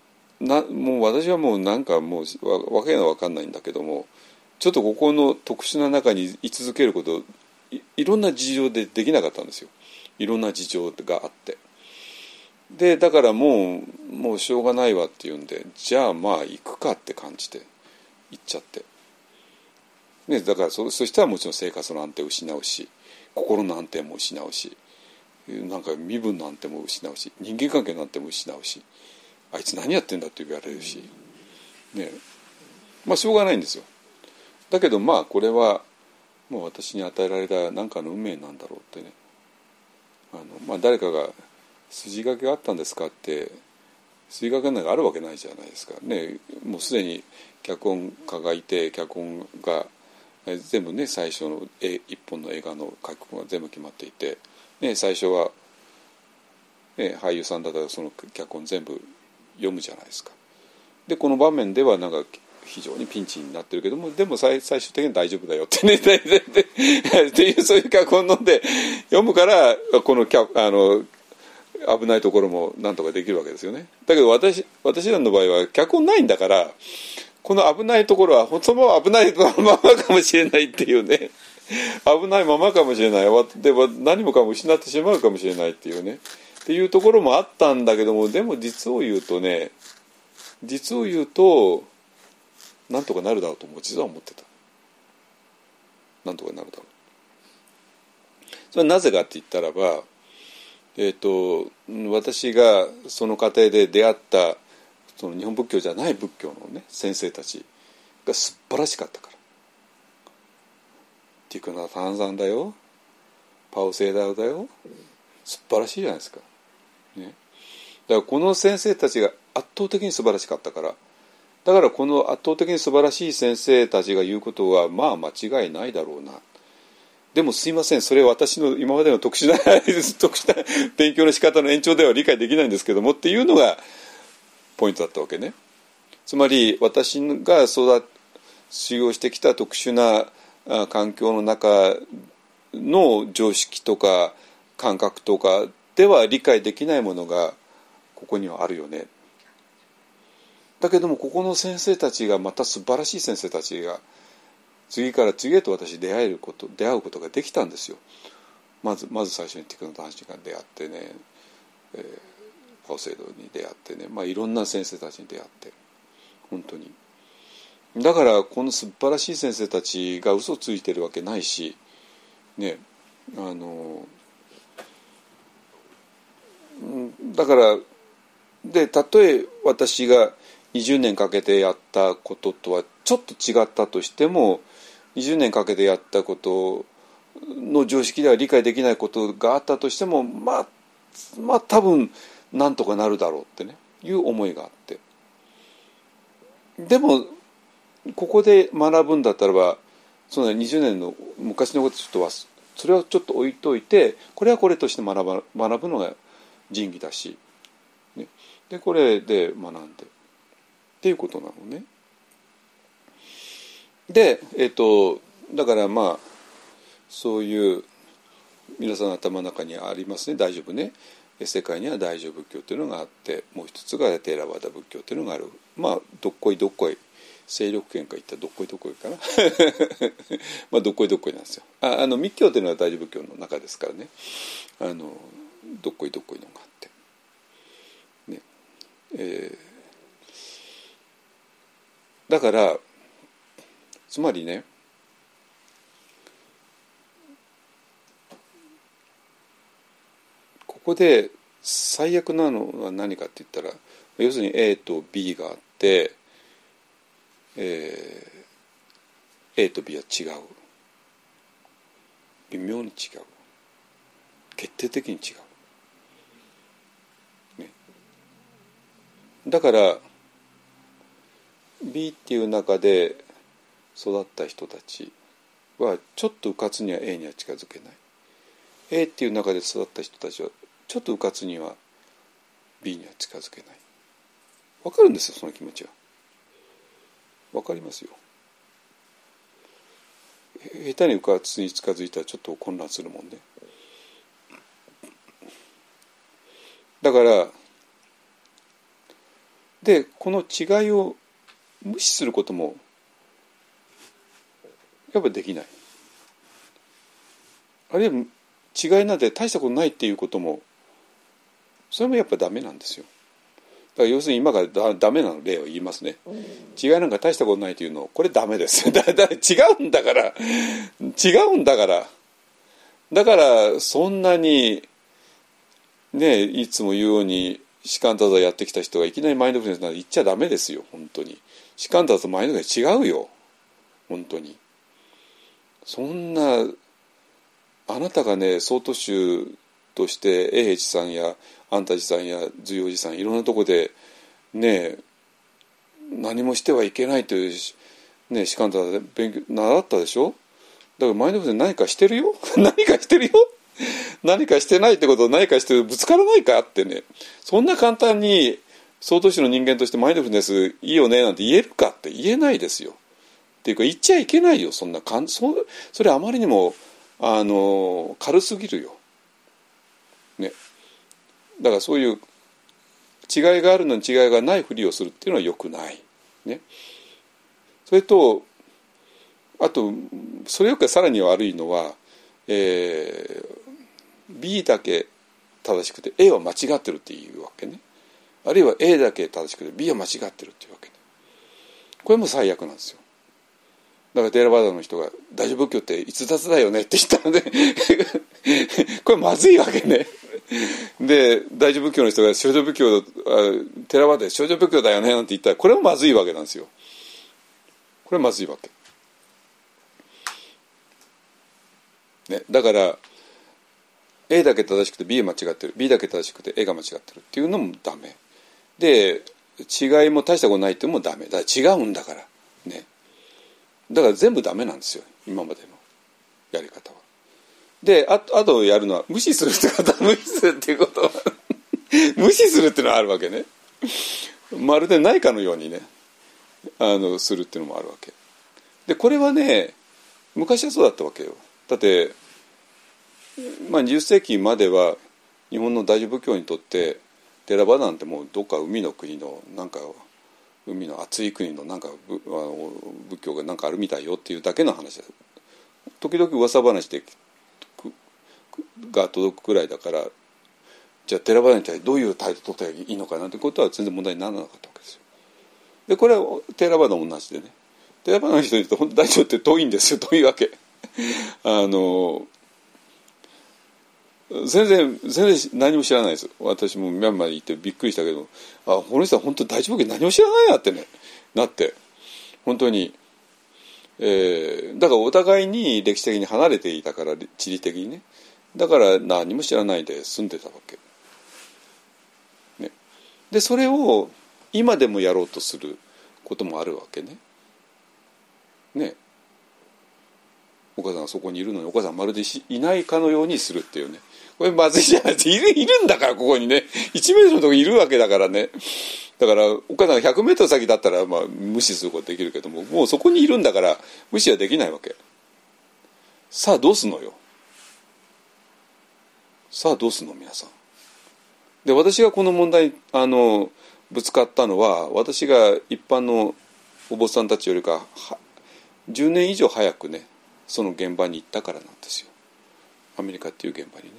なもう私はもうなんかもうわわけが分かんないんだけども、ちょっとここの特殊な中に居続けること い, いろんな事情でできなかったんですよ。いろんな事情があって、でだからもうもうしょうがないわっていうんで、じゃあまあ行くかって感じで行っちゃって、ね、だから そ, そしたらもちろん生活の安定を失うし、心の安定も失うし、なんか身分の安定も失うし、人間関係の安定も失うし、あいつ何やってんだって言われるし、ね、まあしょうがないんですよ。だけどまあこれはもう私に与えられた何かの運命なんだろうってね、あの、まあ、誰かが筋書きがあったんですかって、筋書きなんかあるわけないじゃないですかね。もうすでに脚本家がいて、脚本が全部ね、最初の一本の映画の書き込みが全部決まっていて、ね、最初は、ね、俳優さんだったらその脚本全部読むじゃないですか。でこの場面ではなんか非常にピンチになってるけども、でも 最, 最終的に大丈夫だよってねっていう、そういう脚本飲んで読むから、この脚あの危ないところもなんとかできるわけですよね。だけど 私, 私らの場合は脚本ないんだから、この危ないところはそのまま危ないままかもしれないっていうね、危ないままかもしれない、で何もかも失ってしまうかもしれないっていうね、っていうところもあったんだけども、でも実を言うとね、実を言うとなんとかなるだろうと実は思ってた。なんとかなるだろう。それはなぜかって言ったらば、えーと、私がその過程で出会ったその日本仏教じゃない仏教のね先生たちが素晴らしかったから。ティクナ・タンザンだよ、パオセイダオだよ、素晴らしいじゃないですか、ね、だからこの先生たちが圧倒的に素晴らしかったから、だからこの圧倒的に素晴らしい先生たちが言うことはまあ間違いないだろうな。でもすいません、それは私の今までの特殊な特殊な勉強の仕方の延長では理解できないんですけどもっていうのがポイントだったわけね。つまり私が育修行してきた特殊な環境の中の常識とか感覚とかでは理解できないものがここにはあるよね。だけどもここの先生たちがまた素晴らしい先生たちが次から次へと私出会えること出会うことができたんですよ。まずまず最初にティクノ男子が出会ってね、えー、パオセイドに出会ってね、まあいろんな先生たちに出会って本当に。だからこの素晴らしい先生たちが嘘ついてるわけないしね、あのだからでたとえ私がにじゅうねんかけてやったこととはちょっと違ったとしても、にじゅうねんかけてやったことの常識では理解できないことがあったとしても、まあまあ多分なんとかなるだろうってねいう思いがあって、でもここで学ぶんだったらば、そのにじゅうねんの昔のことちょっとはそれをちょっと置いといて、これはこれとして学ば学ぶのが仁義だし、ね、でこれで学んでっていうことなのね。で、えっとだからまあそういう皆さんの頭の中にありますね、大丈夫ね。世界には大乗仏教というのがあって、もう一つがテーラワダ仏教というのがある。まあどっこいどっこい勢力圏からいったらどっこいどっこいかなまあどっこいどっこいなんですよ。ああの密教というのは大乗仏教の中ですからね、あのどっこいどっこいのがあってね、えー、だからつまりね、ここで最悪なのは何かって言ったら、要するに A と B があって、えー、A と B は違う、微妙に違う、決定的に違う、ね、だから B っていう中で育った人たちはちょっとうかつには A には近づけない、 A っていう中で育った人たちはちょっとうかつには B には近づけない。わかるんですよ、その気持ちは。わかりますよ。下手にうかつに近づいたらちょっと混乱するもんね。だからでこの違いを無視することもやっぱできない。あるいは違いなんて大したことないっていうこともそれもやっぱダメなんですよ。だから要するに今からだダメな例を言いますね。違いなんか大したことないというのこれダメです。だだ違うんだから違うんだからだからそんなにねいつも言うように士官多座やってきた人がいきなりマインドフルネスなんて言っちゃダメですよ。本当に士官多座とマインドフルネス違うよ。本当にそんなあなたがね曹洞宗として永平寺さんや安泰寺さんや随陽寺さんいろんなとこでね何もしてはいけないというね士官多座で勉強習ったでしょ。だからマインドフルネス何かしてるよ何かしてるよ何かしてないってことを何かしてるぶつからないかってねそんな簡単に曹洞宗の人間としてマインドフルネスいいよねなんて言えるかって言えないですよ。っていうか言っちゃいけないよ。そんなかん そ, それあまりにもあの軽すぎるよ、ね、だからそういう違いがあるのに違いがないふりをするっていうのは良くない、ね、それとあとそれよりさらに悪いのは、えー、B だけ正しくて A は間違ってるっていうわけね。あるいは A だけ正しくて B は間違ってるっていうわけね。これも最悪なんですよ。だからテーラワーダの人が大乗仏教って逸脱だよねって言ったのでこれまずいわけね。で大乗仏教の人が少女仏教テーラワーダで少女仏教だよねなんて言ったらこれもまずいわけなんですよ。これまずいわけ、ね、だから A だけ正しくて B が間違ってる B だけ正しくて A が間違ってるっていうのもダメで違いも大したことないっていうのもダメだから違うんだからね。だから全部ダメなんですよ今までのやり方は。で あ, あとやるのは無視するってこと無視するっていうことは無視するっていうのはあるわけね。まるでないかのようにねあのするっていうのもあるわけで、これはね昔はそうだったわけよ。だってまあにじゅっ世紀までは日本の大乗仏教にとってテラバなんてもうどっか海の国のなんか海の暑い国のなんか仏教がなんかあるみたいよっていうだけの話だ。時々噂話でが届くくらいだから、じゃあテラバに対してどういう態度を取ったらいいのかなってことは全然問題にならなかったわけですよ。でこれはテラバと同じでね、テラバの人にとって本当大乗って遠いんですよ。遠いわけあの全然全然何も知らないです。私もミャンマーに行ってびっくりしたけど、あこの人は本当に大乗仏教何も知らないなってねなって本当に、えー、だからお互いに歴史的に離れていたから地理的にね、だから何も知らないで住んでたわけ、ね、でそれを今でもやろうとすることもあるわけね。ねお母さんがそこにいるのにお母さんまるでいないかのようにするっていうね、これまずいじゃないですか。いる、いるんだからここにねいちメートルのとこにいるわけだからね。だからお母さんがひゃくメートル先だったらまあ無視することできるけども、もうそこにいるんだから無視はできないわけ。さあどうすんのよ。さあどうすんの皆さん。で私がこの問題あのぶつかったのは、私が一般のお坊さんたちよりかじゅうねん以上早くねその現場に行ったからなんですよ。アメリカっていう現場にね。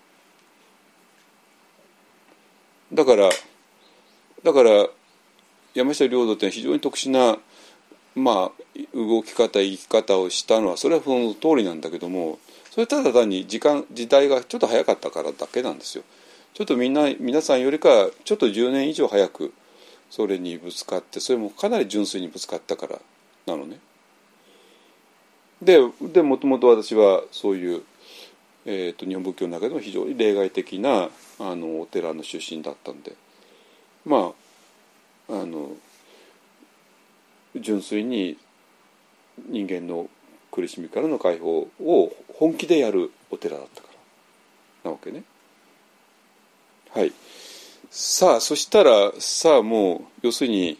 だからだから山下領土って非常に特殊なまあ動き方生き方をしたのはそれはその通りなんだけども、それただ単に時間時代がちょっと早かったからだけなんですよ。ちょっとみんな皆さんよりかちょっとじゅうねん以上早くそれにぶつかって、それもかなり純粋にぶつかったからなのね。ででもともと私はそういう、えー、と日本仏教の中でも非常に例外的なあのお寺の出身だったんで、まああの純粋に人間の苦しみからの解放を本気でやるお寺だったからなわけね。はい。さあそしたらさあもう要するに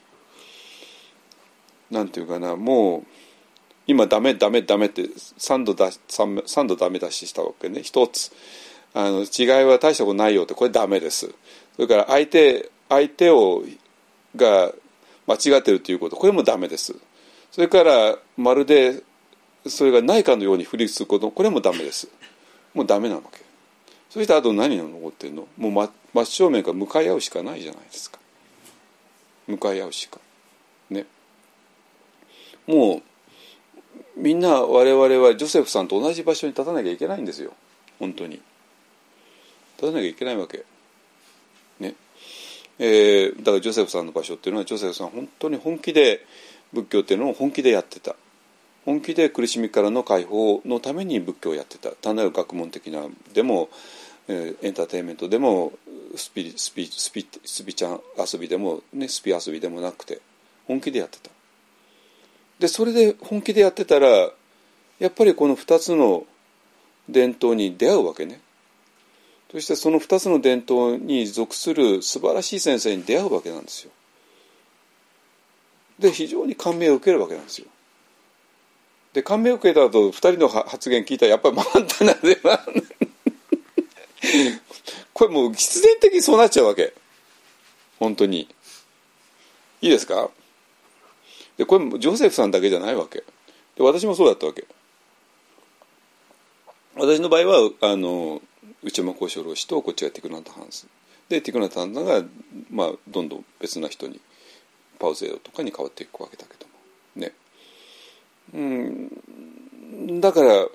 なんていうかな、もう今ダメダメダメってさんどださんどダメ出ししたわけね。一つあの違いは大したことないよって、これダメです。それから相手相手をが間違ってるということ、これもダメです。それからまるでそれがないかのように振りすること、これもダメです。もうダメなわけ。そしてあと何が残ってるの？もう真、真正面から向かい合うしかないじゃないですか。向かい合うしかね。もうみんな我々はジョセフさんと同じ場所に立たなきゃいけないんですよ。本当に立たなきゃいけないわけね。えー、だからジョセフさんの場所っていうのは、ジョセフさん本当に本気で仏教っていうのを本気でやってた。本気で苦しみからの解放のために仏教をやってた。単なる学問的なでも、えー、エンターテインメントでもスピスピスピスピちゃん遊びでも、ね、スピ遊びでもなくて本気でやってた。でそれで本気でやってたらやっぱりこのふたつの伝統に出会うわけね。そしてそのふたつの伝統に属する素晴らしい先生に出会うわけなんですよ。で非常に感銘を受けるわけなんですよ。で感銘を受けた後ふたりの発言聞いたらやっぱりまたなぜこれもう必然的にそうなっちゃうわけ。本当にいいですか。でこれもジョセフさんだけじゃないわけで、私もそうだったわけ。私の場合はあの内山幸四郎氏とこっちがティクナタ・ハンスで、ティクナタ・ハンスが、まあ、どんどん別な人にパウゼオとかに変わっていくわけだけどもね。うんだから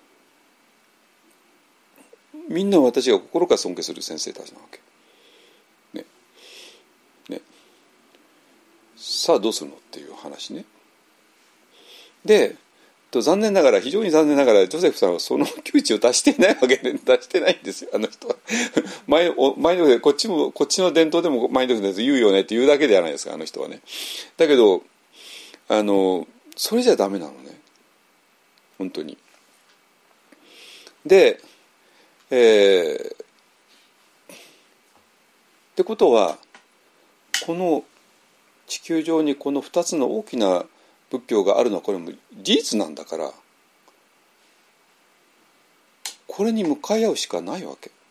みんな私が心から尊敬する先生たちなわけね。ねさあどうするのっていう話ね。で残念ながら非常に残念ながらジョセフさんはその窮地を出していないわけで、出してないんですよあの人は前お前のこっちもこっちの伝統でもマインドフルネス言うよねって言うだけじゃないですかあの人はね。だけどあのそれじゃダメなのね本当に。で、えー、ってことはこの地球上にこのふたつの大きな仏教があるのはこれも事実なんだから、これに向かい合うしかないわけ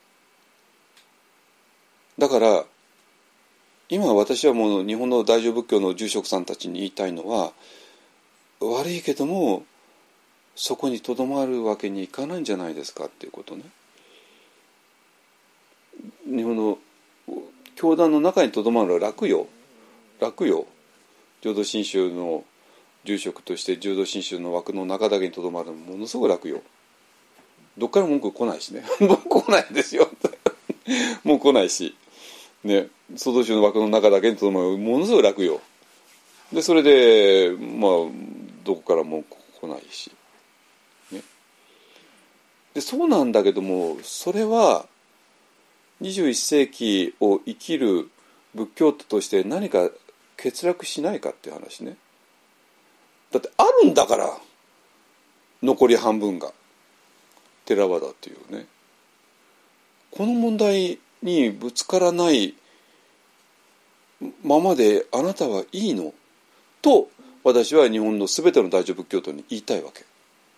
だから、今私はもう日本の大乗仏教の住職さんたちに言いたいのは、悪いけどもそこにとどまるわけにいかないんじゃないですかっていうことね。日本の教団の中にとどまるのは楽よ楽よ。浄土真宗の住職として浄土真宗の枠の中だけにとどまるのものすごく楽よ。どっから文句来ないしね文句来ないですよもう来ないしね、総統宗の枠の中だけにとどまるものすごく楽よ。でそれでまあどこからも来ないし、ね、でそうなんだけども、それはにじゅういっ世紀を生きる仏教徒として何か欠落しないかっていう話ね。だってあるんだから残り半分がテラワダっていうね。この問題にぶつからないままであなたはいいのと私は日本のすべての大乗仏教徒に言いたいわけ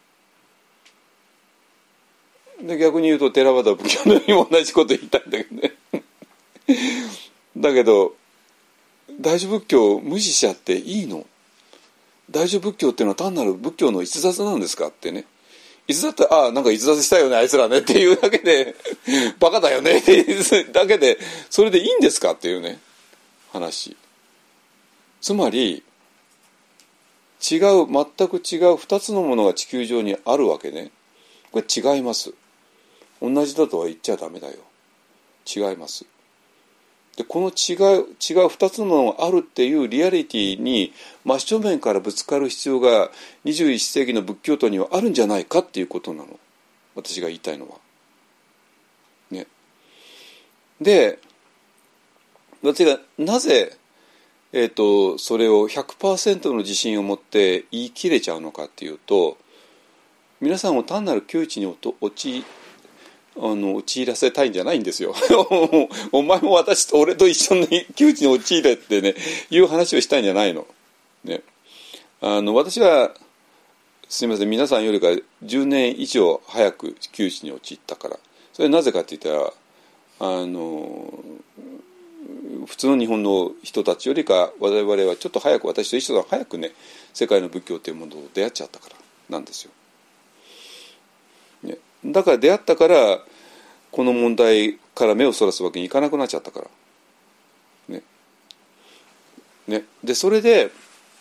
で、逆に言うとテラワダ仏教のようにも同じこと言いたいんだけどねだけど大乗仏教を無視しちゃっていいの？大乗仏教っていうのは単なる仏教の逸脱なんですかってね。逸脱って、ああなんか逸脱したよねあいつらねっていうだけでバカだよねっていうだけでそれでいいんですかっていうね話。つまり違う全く違うふたつのものが地球上にあるわけね。これ違います。同じだとは言っちゃダメだよ。違います。でこの違う違うふたつのものがあるっていうリアリティに真正面からぶつかる必要がにじゅういっ世紀の仏教徒にはあるんじゃないかっていうことなの。私が言いたいのは。ね。で、私がなぜ、えーと、それを ひゃくパーセント の自信を持って言い切れちゃうのかっていうと、皆さんを単なる窮地に陥あの陥らせたいんじゃないんですよお前も私と俺と一緒に窮地に陥れってねいう話をしたいんじゃないの、ね、あの私はすみません皆さんよりかじゅうねん以上早く窮地に陥ったから。それはなぜかって言ったらあの普通の日本の人たちよりか我々はちょっと早く、私と一緒だ早くね世界の仏教というものと出会っちゃったからなんですよ、ね、だから出会ったからこの問題から目をそらすわけにいかなくなっちゃったからね。ねでそれで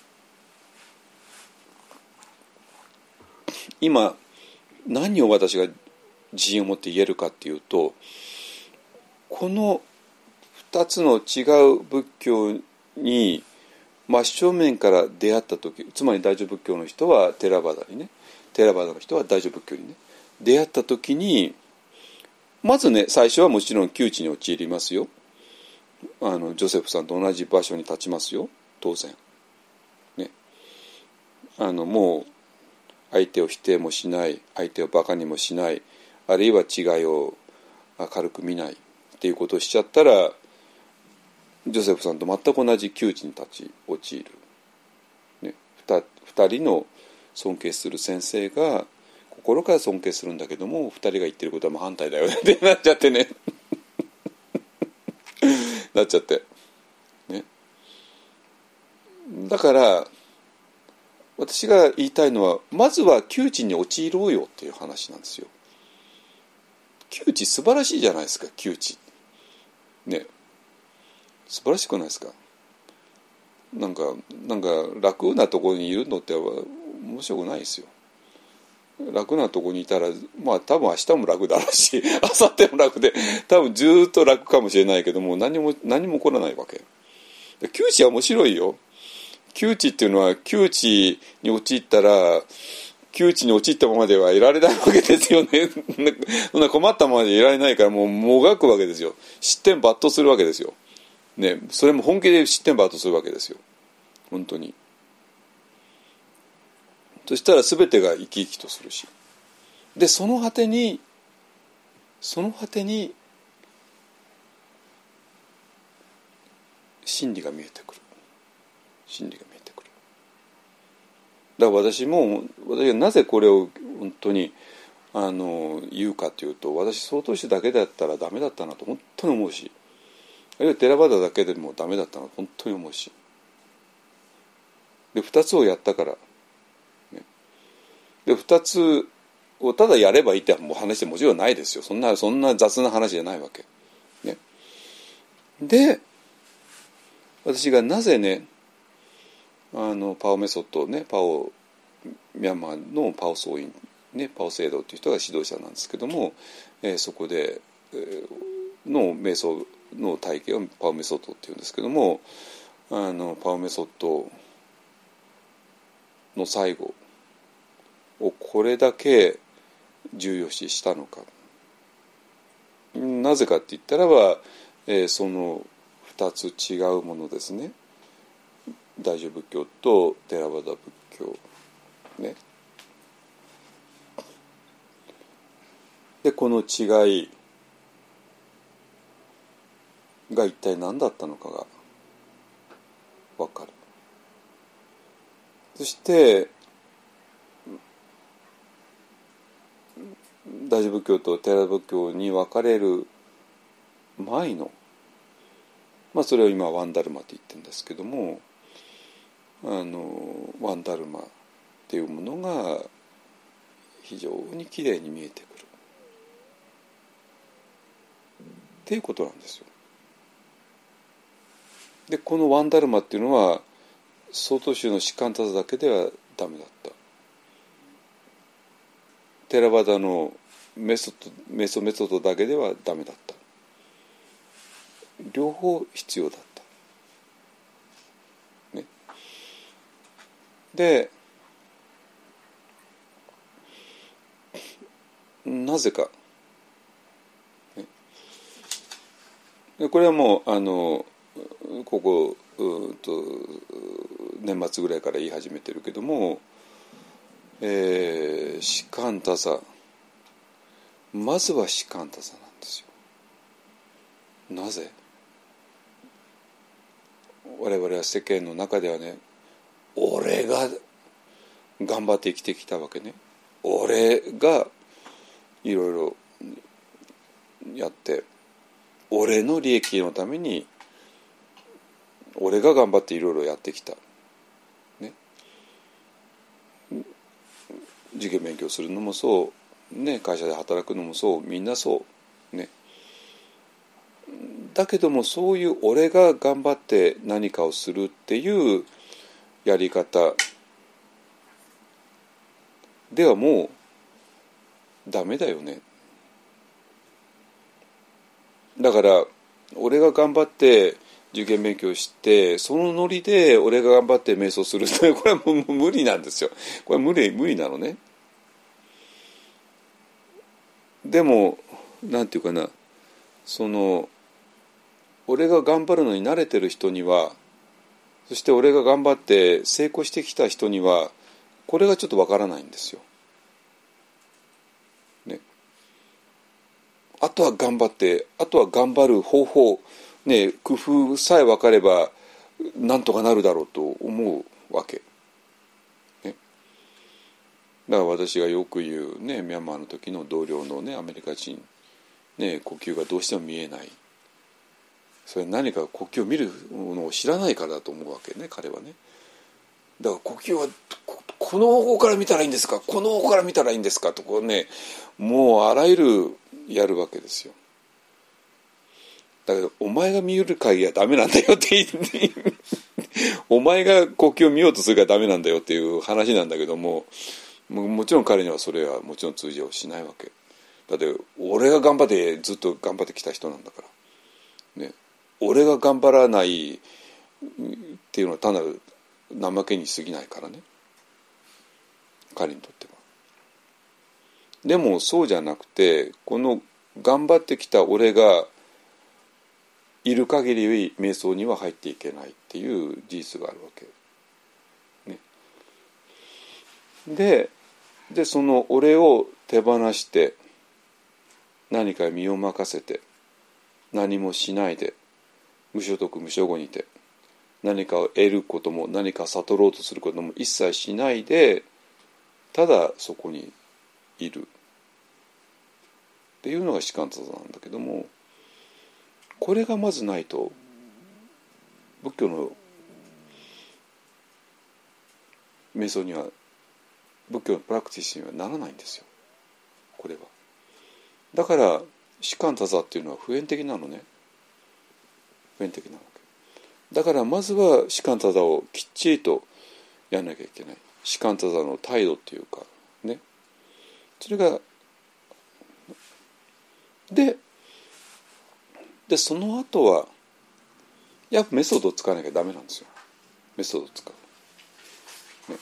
今何を私が自信を持って言えるかっていうと、このふたつの違う仏教に真正面から出会った時、つまり大乗仏教の人はテラバダにね、テラバダの人は大乗仏教にね出会った時に、まずね最初はもちろん窮地に陥りますよ。あのジョセフさんと同じ場所に立ちますよ、当然ね。あのもう相手を否定もしない、相手をバカにもしない、あるいは違いを軽く見ないっていうことをしちゃったら、ジョセフさんと全く同じ窮地に立ち陥る、ね、ふたりの尊敬する先生が心から尊敬するんだけども、ふたりが言ってることは真反対だよねってなっちゃってねなっちゃってね。だから私が言いたいのは、まずは窮地に陥ろうよっていう話なんですよ。窮地素晴らしいじゃないですか。窮地ね、素晴らしくないですか。なんかなんか楽なところにいるのって面白くないですよ。楽なところにいたら、まあ多分明日も楽だろうし、明後日も楽で、多分ずっと楽かもしれないけども、何も何も起こらないわけ。窮地は面白いよ。窮地っていうのは、窮地に陥ったら窮地に陥ったままではいられないわけですよねそんな困ったままでいられないから、もうもがくわけですよ。失点抜刀するわけですよ、ね、それも本気で失点抜刀するわけですよ、本当に。そしたら全てが生き生きとするし、でその果てにその果てに真理が見えてくる。真理が見えてくる。だから私も私がなぜこれを本当にあの言うかというと、私曹洞宗だけだったらダメだったなと本当に思うし、あるいはテラバダだけでもダメだったなと本当に思うし、でふたつをやったから、ね、でふたつをただやればいいってもう話でもちろんないですよ。そんなそんな雑な話じゃないわけ、ね、で私がなぜねあのパオメソッドね、パオミャンマーのパオ僧院ね、パオ聖堂という人が指導者なんですけども、えー、そこで、えー、の瞑想の体系をパオメソッドっていうんですけども、あのパオメソッドの最後をこれだけ重要視したのか。なぜかって言ったらば、えー、そのふたつ違うものですね。大乗仏教とテラバダ仏教ね。でこの違いが一体何だったのかが分かる。そして大乗仏教とテラ仏教に分かれる前の、まあそれを今ワンダルマって言ってるんですけども、あのワンダルマっていうものが非常にきれいに見えてくるっていうことなんですよ。でこのワンダルマっていうのは曹洞宗のシカンタザだけではダメだった。テラバダのメソッドメソメソッドだけではダメだった。両方必要だった、ね、でなぜか、ね、でこれはもうあのここうと年末ぐらいから言い始めてるけども、えー、シカンタザ、まずはシカンタザなんですよ。なぜ？我々は世間の中ではね、俺が頑張って生きてきたわけね。俺がいろいろやって俺の利益のために俺が頑張っていろいろやってきた、ね、受験勉強するのもそう、ね、会社で働くのもそう、みんなそうね。だけどもそういう俺が頑張って何かをするっていうやり方ではもうダメだよね。だから俺が頑張って受験勉強してそのノリで俺が頑張って瞑想するってこれはもう無理なんですよ。これは無理無理なのね。でもなんていうかな、その俺が頑張るのに慣れてる人には、そして俺が頑張って成功してきた人にはこれがちょっとわからないんですよ、ね、あとは頑張ってあとは頑張る方法、ね、工夫さえ分かればなんとかなるだろうと思うわけ、ね、だから私がよく言う、ね、ミャンマーの時の同僚の、ね、アメリカ人、ね、呼吸がどうしても見えない、それ何か呼吸を見るものを知らないからだと思うわけね、彼はね。だから呼吸はこの方向から見たらいいんですか、この方向から見たらいいんですかとこうね、もうあらゆるやるわけですよ。だけどお前が見る限りはダメなんだよってお前が呼吸を見ようとするからダメなんだよっていう話なんだけども、もちろん彼にはそれはもちろん通用しないわけだって、俺が頑張ってずっと頑張ってきた人なんだからね。俺が頑張らないっていうのは単なる怠けに過ぎないからね、彼にとっては。でもそうじゃなくて、この頑張ってきた俺がいる限り瞑想には入っていけないっていう事実があるわけ、ね、で、でその俺を手放して何か身を任せて何もしないで無所得無所後にて何かを得ることも何か悟ろうとすることも一切しないでただそこにいるっていうのが士官座なんだけども、これがまずないと仏教の瞑想には仏教のプラクティスにはならないんですよ、これは。だから士官座っていうのは普遍的なのね、普遍的なわけだから、まずは士官座をきっちりとやんなきゃいけない。士官座の態度っていうかね、それがででその後はやっぱメソッドを使わなきゃダメなんですよ。メソッドを使う、ね、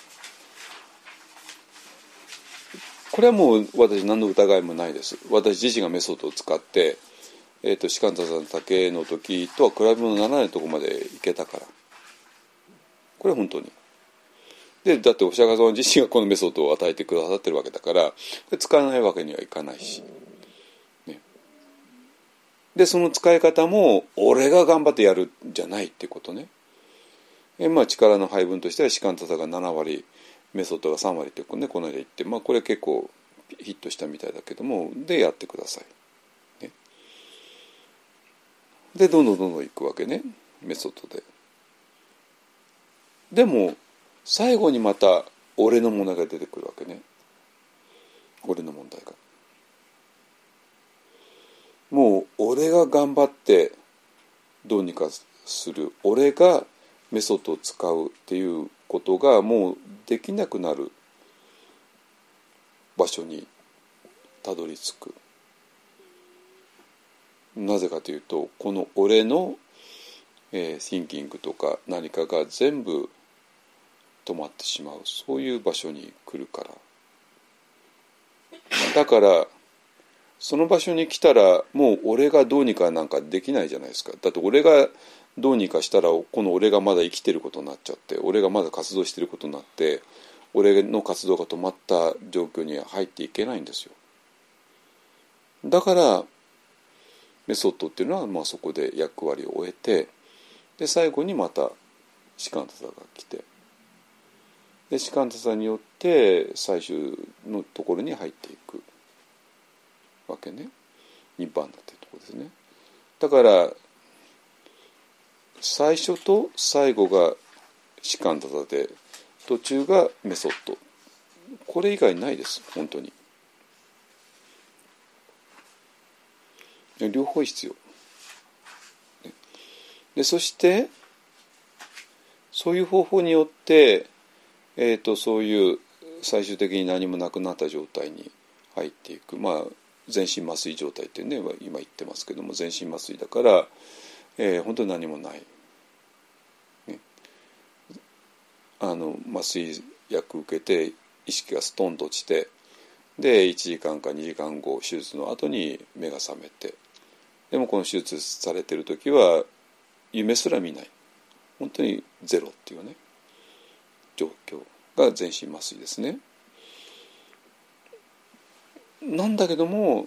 これはもう私何の疑いもないです。私自身がメソッドを使ってえー、と士官座の竹の時とは比べ物にならないところまでいけたから、これは本当にで、だってお釈迦様自身がこのメソッドを与えてくださってるわけだから使わないわけにはいかないし、ね、でその使い方も俺が頑張ってやるんじゃないってことね。え、まあ、力の配分としては士官座がなな割メソッドがさん割ってこの間言って、まあ、これ結構ヒットしたみたいだけども、でやってください。でどんどんどんどんいくわけね、メソッドで。でも最後にまた俺の問題が出てくるわけね。俺の問題がもう俺が頑張ってどうにかする、俺がメソッドを使うっていうことがもうできなくなる場所にたどり着く。なぜかというと、この俺の、えー、シンキングとか何かが全部止まってしまう、そういう場所に来るから。だからその場所に来たらもう俺がどうにかなんかできないじゃないですか。だって俺がどうにかしたらこの俺がまだ生きてることになっちゃって、俺がまだ活動してることになって、俺の活動が止まった状況には入っていけないんですよ。だからメソッドっていうのはまあそこで役割を終えて、で最後にまた士官座が来て、で士官座によって最終のところに入っていくわけね。ニッパーナっていうところですね。だから最初と最後が士官多々で途中がメソッド、これ以外ないです本当に。両方必要で、そしてそういう方法によって、えーと、そういう最終的に何もなくなった状態に入っていく、まあ全身麻酔状態ってね今言ってますけども、全身麻酔だから、えー、本当に何もない、ね、あの麻酔薬受けて意識がストンと落ちて、でいちじかんかにじかんご手術の後に目が覚めて、でもこの手術されてる時は夢すら見ない、本当にゼロっていうね状況が全身麻酔ですね。なんだけども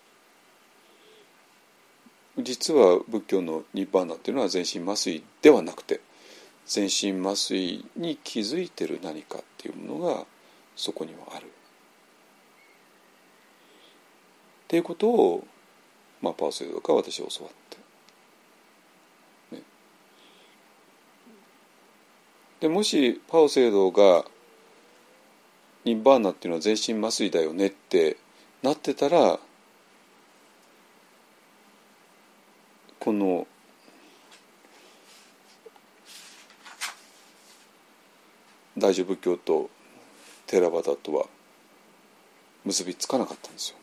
実は仏教のニッバーナっていうのは全身麻酔ではなくて、全身麻酔に気づいてる何かっていうものがそこにはあるっていうことを、まあ、パオセイドから私は教わって、ね、でもしパオセイドがニッバーナっていうのは全身麻酔だよねってなってたら、この大乗仏教とテラバダとは結びつかなかったんですよ。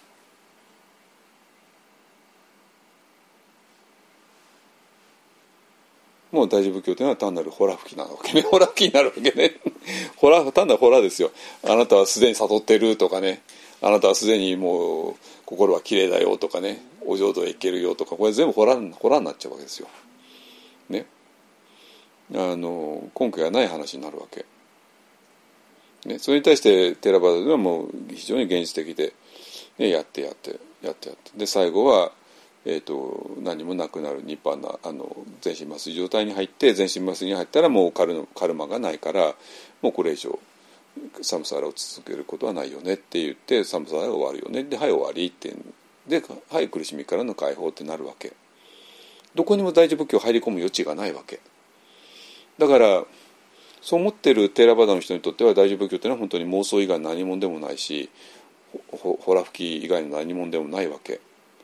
もう大乗仏教というのは単なるホラ吹きなわけね。ホラ吹きになるわけね。ホラ単なるホラですよ。あなたはすでに悟ってるとかね、あなたはすでにもう心はきれいだよとかね、お浄土へ行けるよとか、これ全部ホラホラになっちゃうわけですよ。ね。あの根拠がない話になるわけ。ね、それに対してテラバダではもう非常に現実的で、ね、やってやってやってやってで最後は、えーと、何もなくなるニッパーナ、あの全身麻酔状態に入って、全身麻酔に入ったらもうカル、カルマがないからもうこれ以上サムサーラを続けることはないよねって言って、サムサーラが終わるよね、ではい終わりってではい苦しみからの解放ってなるわけ。どこにも大乗仏教入り込む余地がないわけだから、そう思ってるテーラバダの人にとっては大乗仏教というのは本当に妄想以外の何者でもないし、ほほら吹き以外の何者でもないわけ。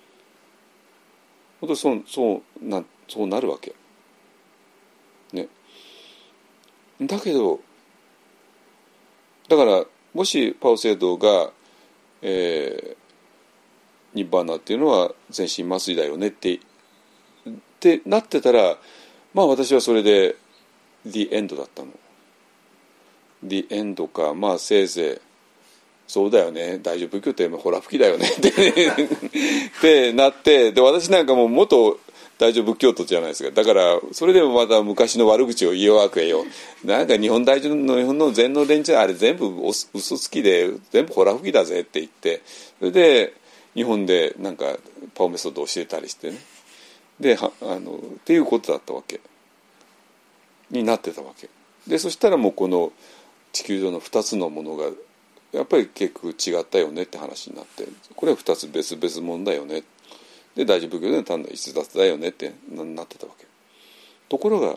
本当にそうそうなそうなるわけ。ね。だけどだからもしパオセイドが、えー、ニッバーナっていうのは全身麻酔だよねってってなってたら、まあ私はそれで The end だったの。The end か、まあせいぜいそうだよね、大乗仏教ってほら吹きだよねってってなって、で私なんかもう元大乗仏教徒じゃないですか。だからそれでもまた昔の悪口を言うわけよ。なんか日本大乗の日本の禅の連中あれ全部嘘つきで全部ほら吹きだぜって言って、それで日本でなんかパオメソッドを教えたりしてね、ではあのっていうことだったわけになってたわけで、そしたらもうこの地球上のふたつのものがやっぱり結局違ったよねって話になって、これはふたつ別々もんだよね、で大乗仏教では単なる一雑だよねってなってたわけ。ところが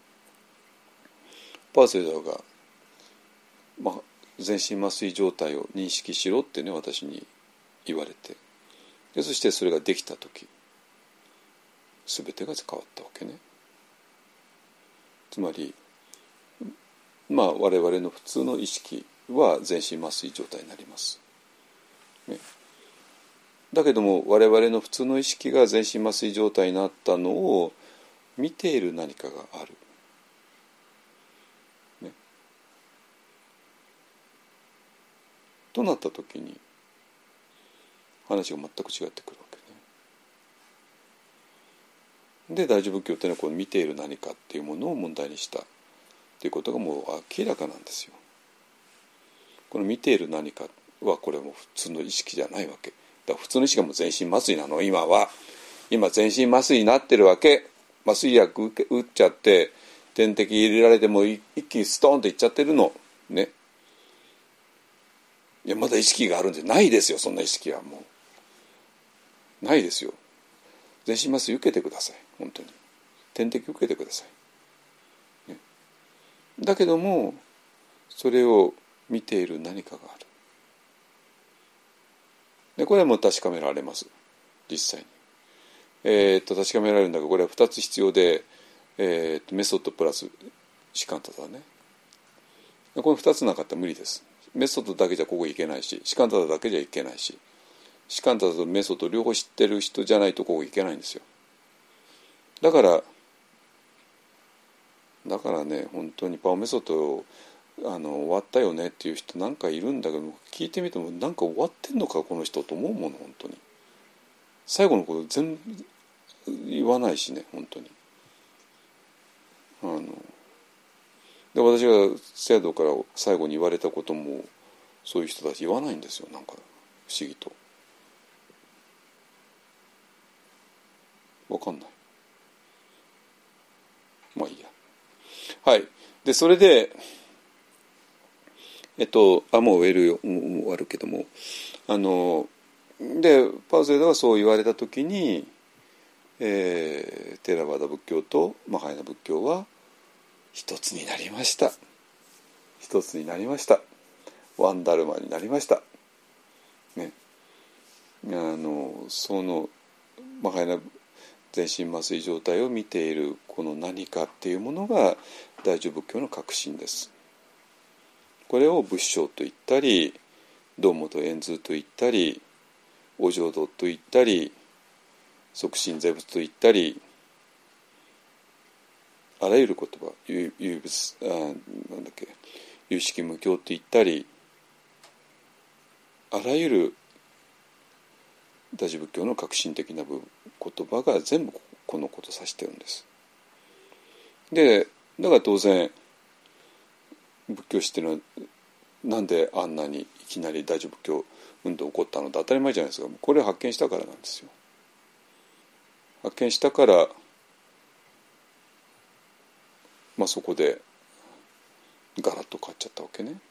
パーセイダーが、まあ、全身麻酔状態を認識しろってね私に言われて、でそしてそれができた時全てが変わったわけね。つまりまあ我々の普通の意識は全身麻酔状態になります、ね、だけども我々の普通の意識が全身麻酔状態になったのを見ている何かがある、ね、となった時に話が全く違ってくるわけね。で大乗仏教というのはこの見ている何かっていうものを問題にしたということがもう明らかなんですよ。この見ている何かはこれも普通の意識じゃないわけだから、普通の意識がもう全身麻酔なの。今は今全身麻酔になってるわけ。麻酔薬打っちゃって点滴入れられても一気にストーンといっちゃってるのね。いやまだ意識があるんじゃないですよ。そんな意識はもうないですよ。全身麻酔受けてください本当に。 点滴受けてください、ね、だけどもそれを見ている何かがある。でこれはもう確かめられます実際に。えー、っと確かめられるんだけどこれはふたつ必要で、えー、っとメソッドプラス士官多だね。このふたつなかったら無理です。メソッドだけじゃここいけないし士官多だけじゃいけないし士官多とメソッド両方知ってる人じゃないとここいけないんですよ。だからだからね本当にパオメソッドをあの終わったよねっていう人なんかいるんだけど聞いてみてもなんか終わってんのかこの人と思うもの本当に。最後のこと全部言わないしね本当に。あので私が制度から最後に言われたこともそういう人たち言わないんですよ。なんか不思議と分かんない。まあいいや。はい。でそれでえっとあもう終えるよもう終わるけどもあのでパウセーダがそう言われた時に、えー、テラバダ仏教とマハヤナ仏教は一つになりました。一つになりました。ワンダルマになりました。ね。あのそのマハヤナ全身麻酔状態を見ているこの何かっていうものが大乗仏教の核心です。これを仏性と言ったり道元円通と言ったりお浄土と言ったり即身税仏と言ったりあらゆる言葉有有仏あなんだっけ有識無教と言ったりあらゆる大乗仏教の革新的な言葉が全部このことを指してるんです。でだから当然仏教史っていうのはなんであんなにいきなり大乗仏教運動起こったのって当たり前じゃないですか。これを発見したからなんですよ。発見したから、まあ、そこでガラッと変わっちゃったわけね。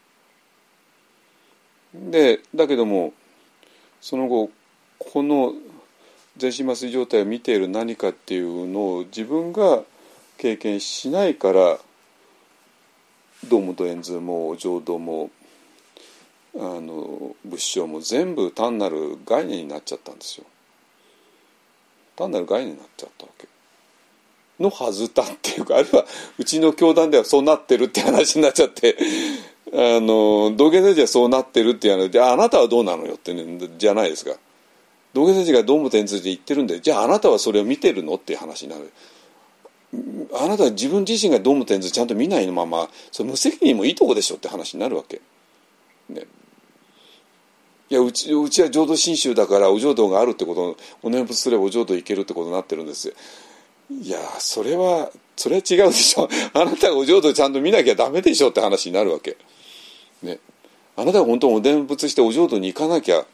でだけどもその後この全身麻酔状態を見ている何かっていうのを自分が経験しないから道元円通も浄土もあの仏性も全部単なる概念になっちゃったんですよ。単なる概念になっちゃったわけのはずだっていうかあるいはうちの教団ではそうなってるって話になっちゃってあの道元先生はそうなってるっていうのでああなたはどうなのよって、ね、じゃないですか。道元先生が道元円通で言ってるんでじゃああなたはそれを見てるのっていう話になる。あなたは自分自身が道元円通ちゃんと見ないのままそれ無責任もいいとこでしょって話になるわけ、ね、いやうち、うちは浄土真宗だからお浄土があるってことお念仏すればお浄土行けるってことになってるんですよ。いやそれはそれは違うでしょあなたがお浄土ちゃんと見なきゃダメでしょって話になるわけ、ね、あなたが本当にお念仏してお浄土に行かなきゃ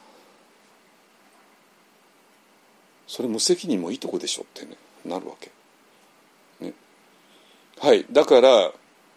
それ無責任もいいとこでしょって、ね、なるわけ、ね、はいだから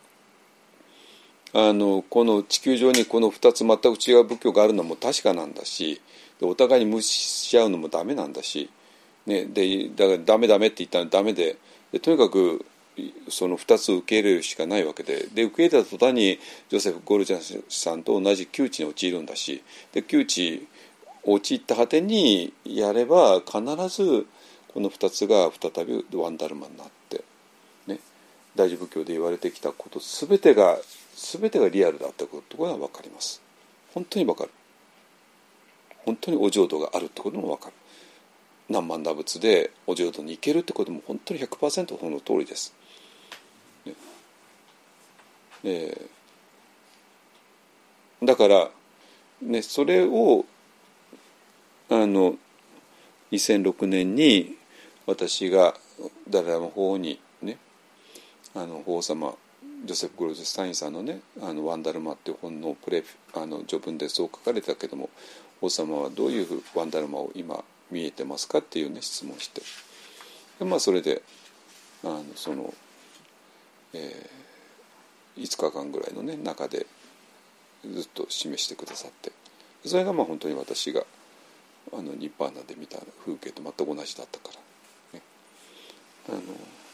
あのこの地球上にこのふたつ全く違う仏教があるのも確かなんだしお互いに無視し合うのもダメなんだし、ね、でだからダメダメって言ったらダメ で, でとにかくそのふたつ受け入れるしかないわけでで受け入れた途端にジョセフ・ゴルジャンさんと同じ窮地に陥るんだしで窮地陥った果てにやれば必ずこのふたつが再びワンダルマになって、ね、大乗仏教で言われてきたこと全てが全てがリアルだったことが分かります。本当に分かる。本当にお浄土があるってことも分かる。何万打仏でお浄土に行けるってことも本当に ひゃくパーセント その通りです、ねえー、だから、ね、それをあのにせんろくねんに私がダライラマ法にねあの法皇様ジョセフ・ゴルジュスタインさんのね「あのワンダルマ」っていう本のプレあの序文でそう書かれてたけども法皇様はどういうワンダルマを今見えてますかっていうね質問してで、まあ、それであのその、えー、いつかかんぐらいのね中でずっと示してくださってそれがまあ本当に私があのニッパーナで見た風景と全く同じだったから、ね、あの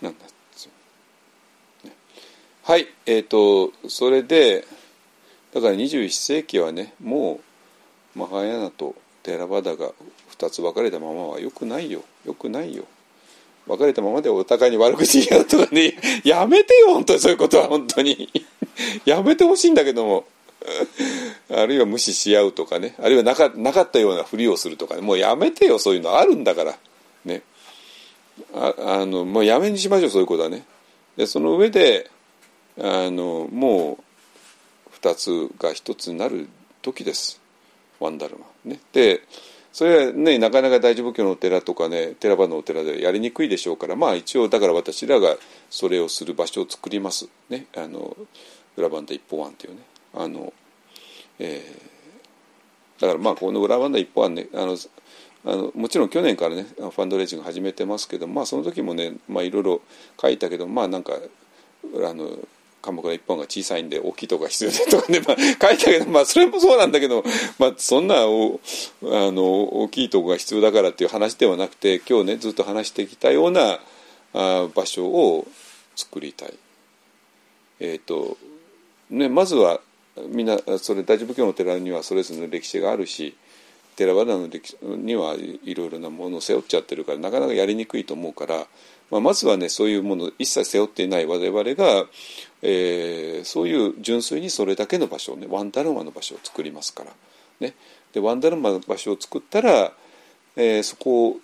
なんですよ、ね、はいえーとそれでだからにじゅういっ世紀はねもうマハーヤーナとテラバダがふたつ分かれたままはよくないよよくないよ。別れたままでお互いに悪口言い合うとかねやめてよ本当にそういうことは本当にやめてほしいんだけどもあるいは無視し合うとかねあるいはなか、なかったようなふりをするとかねもうやめてよそういうのあるんだからね あ, あのもうやめにしましょうそういうことはね。でその上であのもうふたつがひとつになる時ですワンダルマね。でそれはねなかなか大乗仏教のお寺とかねテラバのお寺でやりにくいでしょうからまあ一応だから私らがそれをする場所を作りますね。あの裏バンダ一方案っていうねあの、えー、だからまあこの裏バンダ一方案ねあのあのもちろん去年からねファンドレイジング始めてますけどまあその時もねまあいろいろ書いたけどまあなんかあの科目の一本が小さいんで大きいとこが必要でとかね、まあ、書いたけど、まあ、それもそうなんだけど、まあ、そんなおあの大きいとこが必要だからっていう話ではなくて今日ねずっと話してきたようなあ場所を作りたい。えーとね、まずはみんなそれ大乗仏教の寺にはそれぞれの歴史があるしテラバダの歴史にはいろいろなものを背負っちゃってるからなかなかやりにくいと思うから、まあ、まずはねそういうものを一切背負っていない我々が、えー、そういう純粋にそれだけの場所をねワンダルマの場所を作りますから、ね、でワンダルマの場所を作ったら、えー、そこと、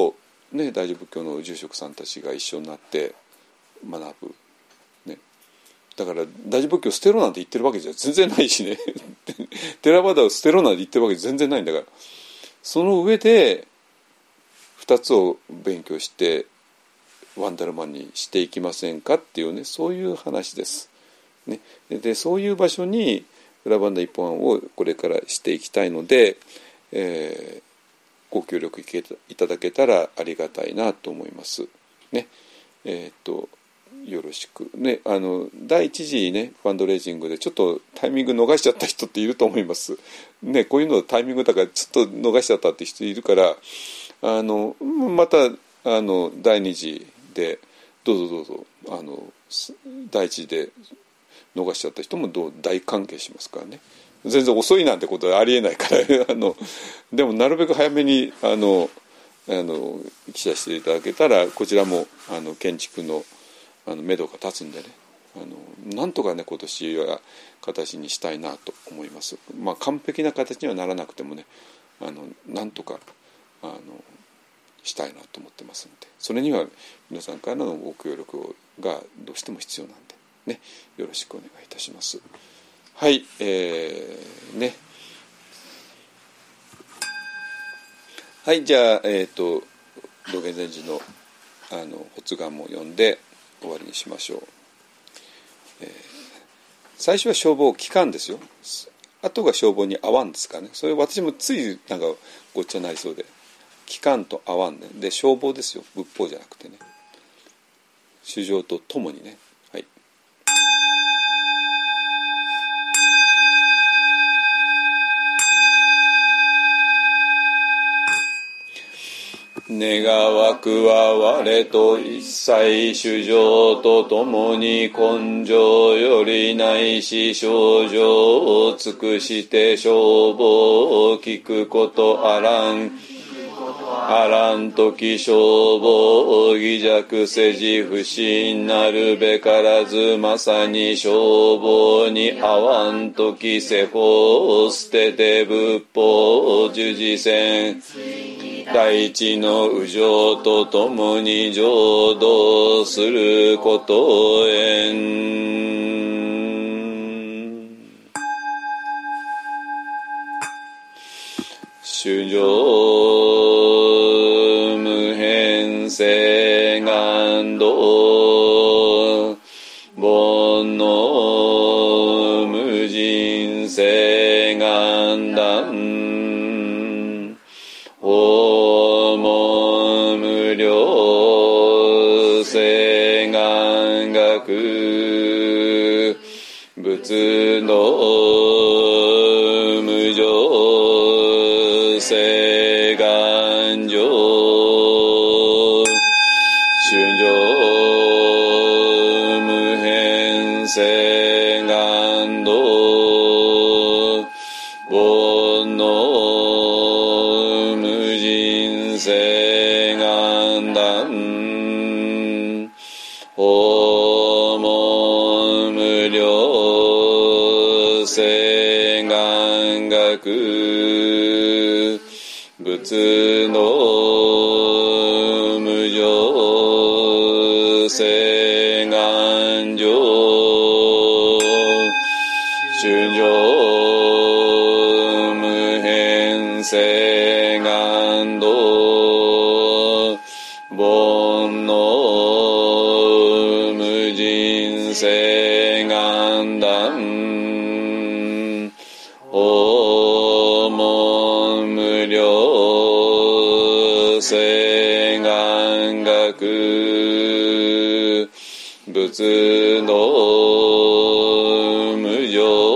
ね、大乗仏教の住職さんたちが一緒になって学ぶ、ね、だから大乗仏教を捨てろなんて言ってるわけじゃ全然ないしねテラバダを捨てろなんて言ってるわけじゃ全然ないんだからその上でふたつを勉強してワンダルマンにしていきませんかっていうねそういう話です、ね、でそういう場所に裏バンダ一本案をこれからしていきたいので、えー、ご協力いただけたらありがたいなと思いますね。えー、っとよろしくねあの第一次ねファンドレイジングでちょっとタイミング逃しちゃった人っていると思いますね。こういうのタイミングだからちょっと逃しちゃったって人いるからあのまたあの第二次でどうぞどうぞあの第一次で逃しちゃった人もどう大歓迎しますからね。全然遅いなんてことはありえないからあのでもなるべく早めにあのあの記者していただけたらこちらもあの建築のあの目処が立つんでねあのなんとかね今年は形にしたいなと思います。まあ完璧な形にはならなくてもねあのなんとかあのしたいなと思ってますのでそれには皆さんからのご協力がどうしても必要なんでねよろしくお願いいたします。はいえー、ねはいじゃあえっ、ー、と道元禅師のあの発願も読んで終わりにしましょう。えー、最初は消防期間ですよ。あとが消防に合わんですからね。それ私もついなんかごっちゃになりそうで期間と合わんねで消防ですよ仏法じゃなくてね衆生とともにね。はい願わくは我と一切衆生とともに根性よりないし症状を尽くして消防を聞くことあらんあらんとき消防を疑弱せじ不信なるべからずまさに消防に合わんとき世法を捨てて仏法を従事せん大地の右上とともに浄土することへん衆生無変性願道煩悩無人性願断訪問無量性願学仏道無常性願上衆生誓願断訪問無料誓願学仏の無常誓願上衆生無変誓願道煩悩無尽誓願断訪問無量誓願学仏の無常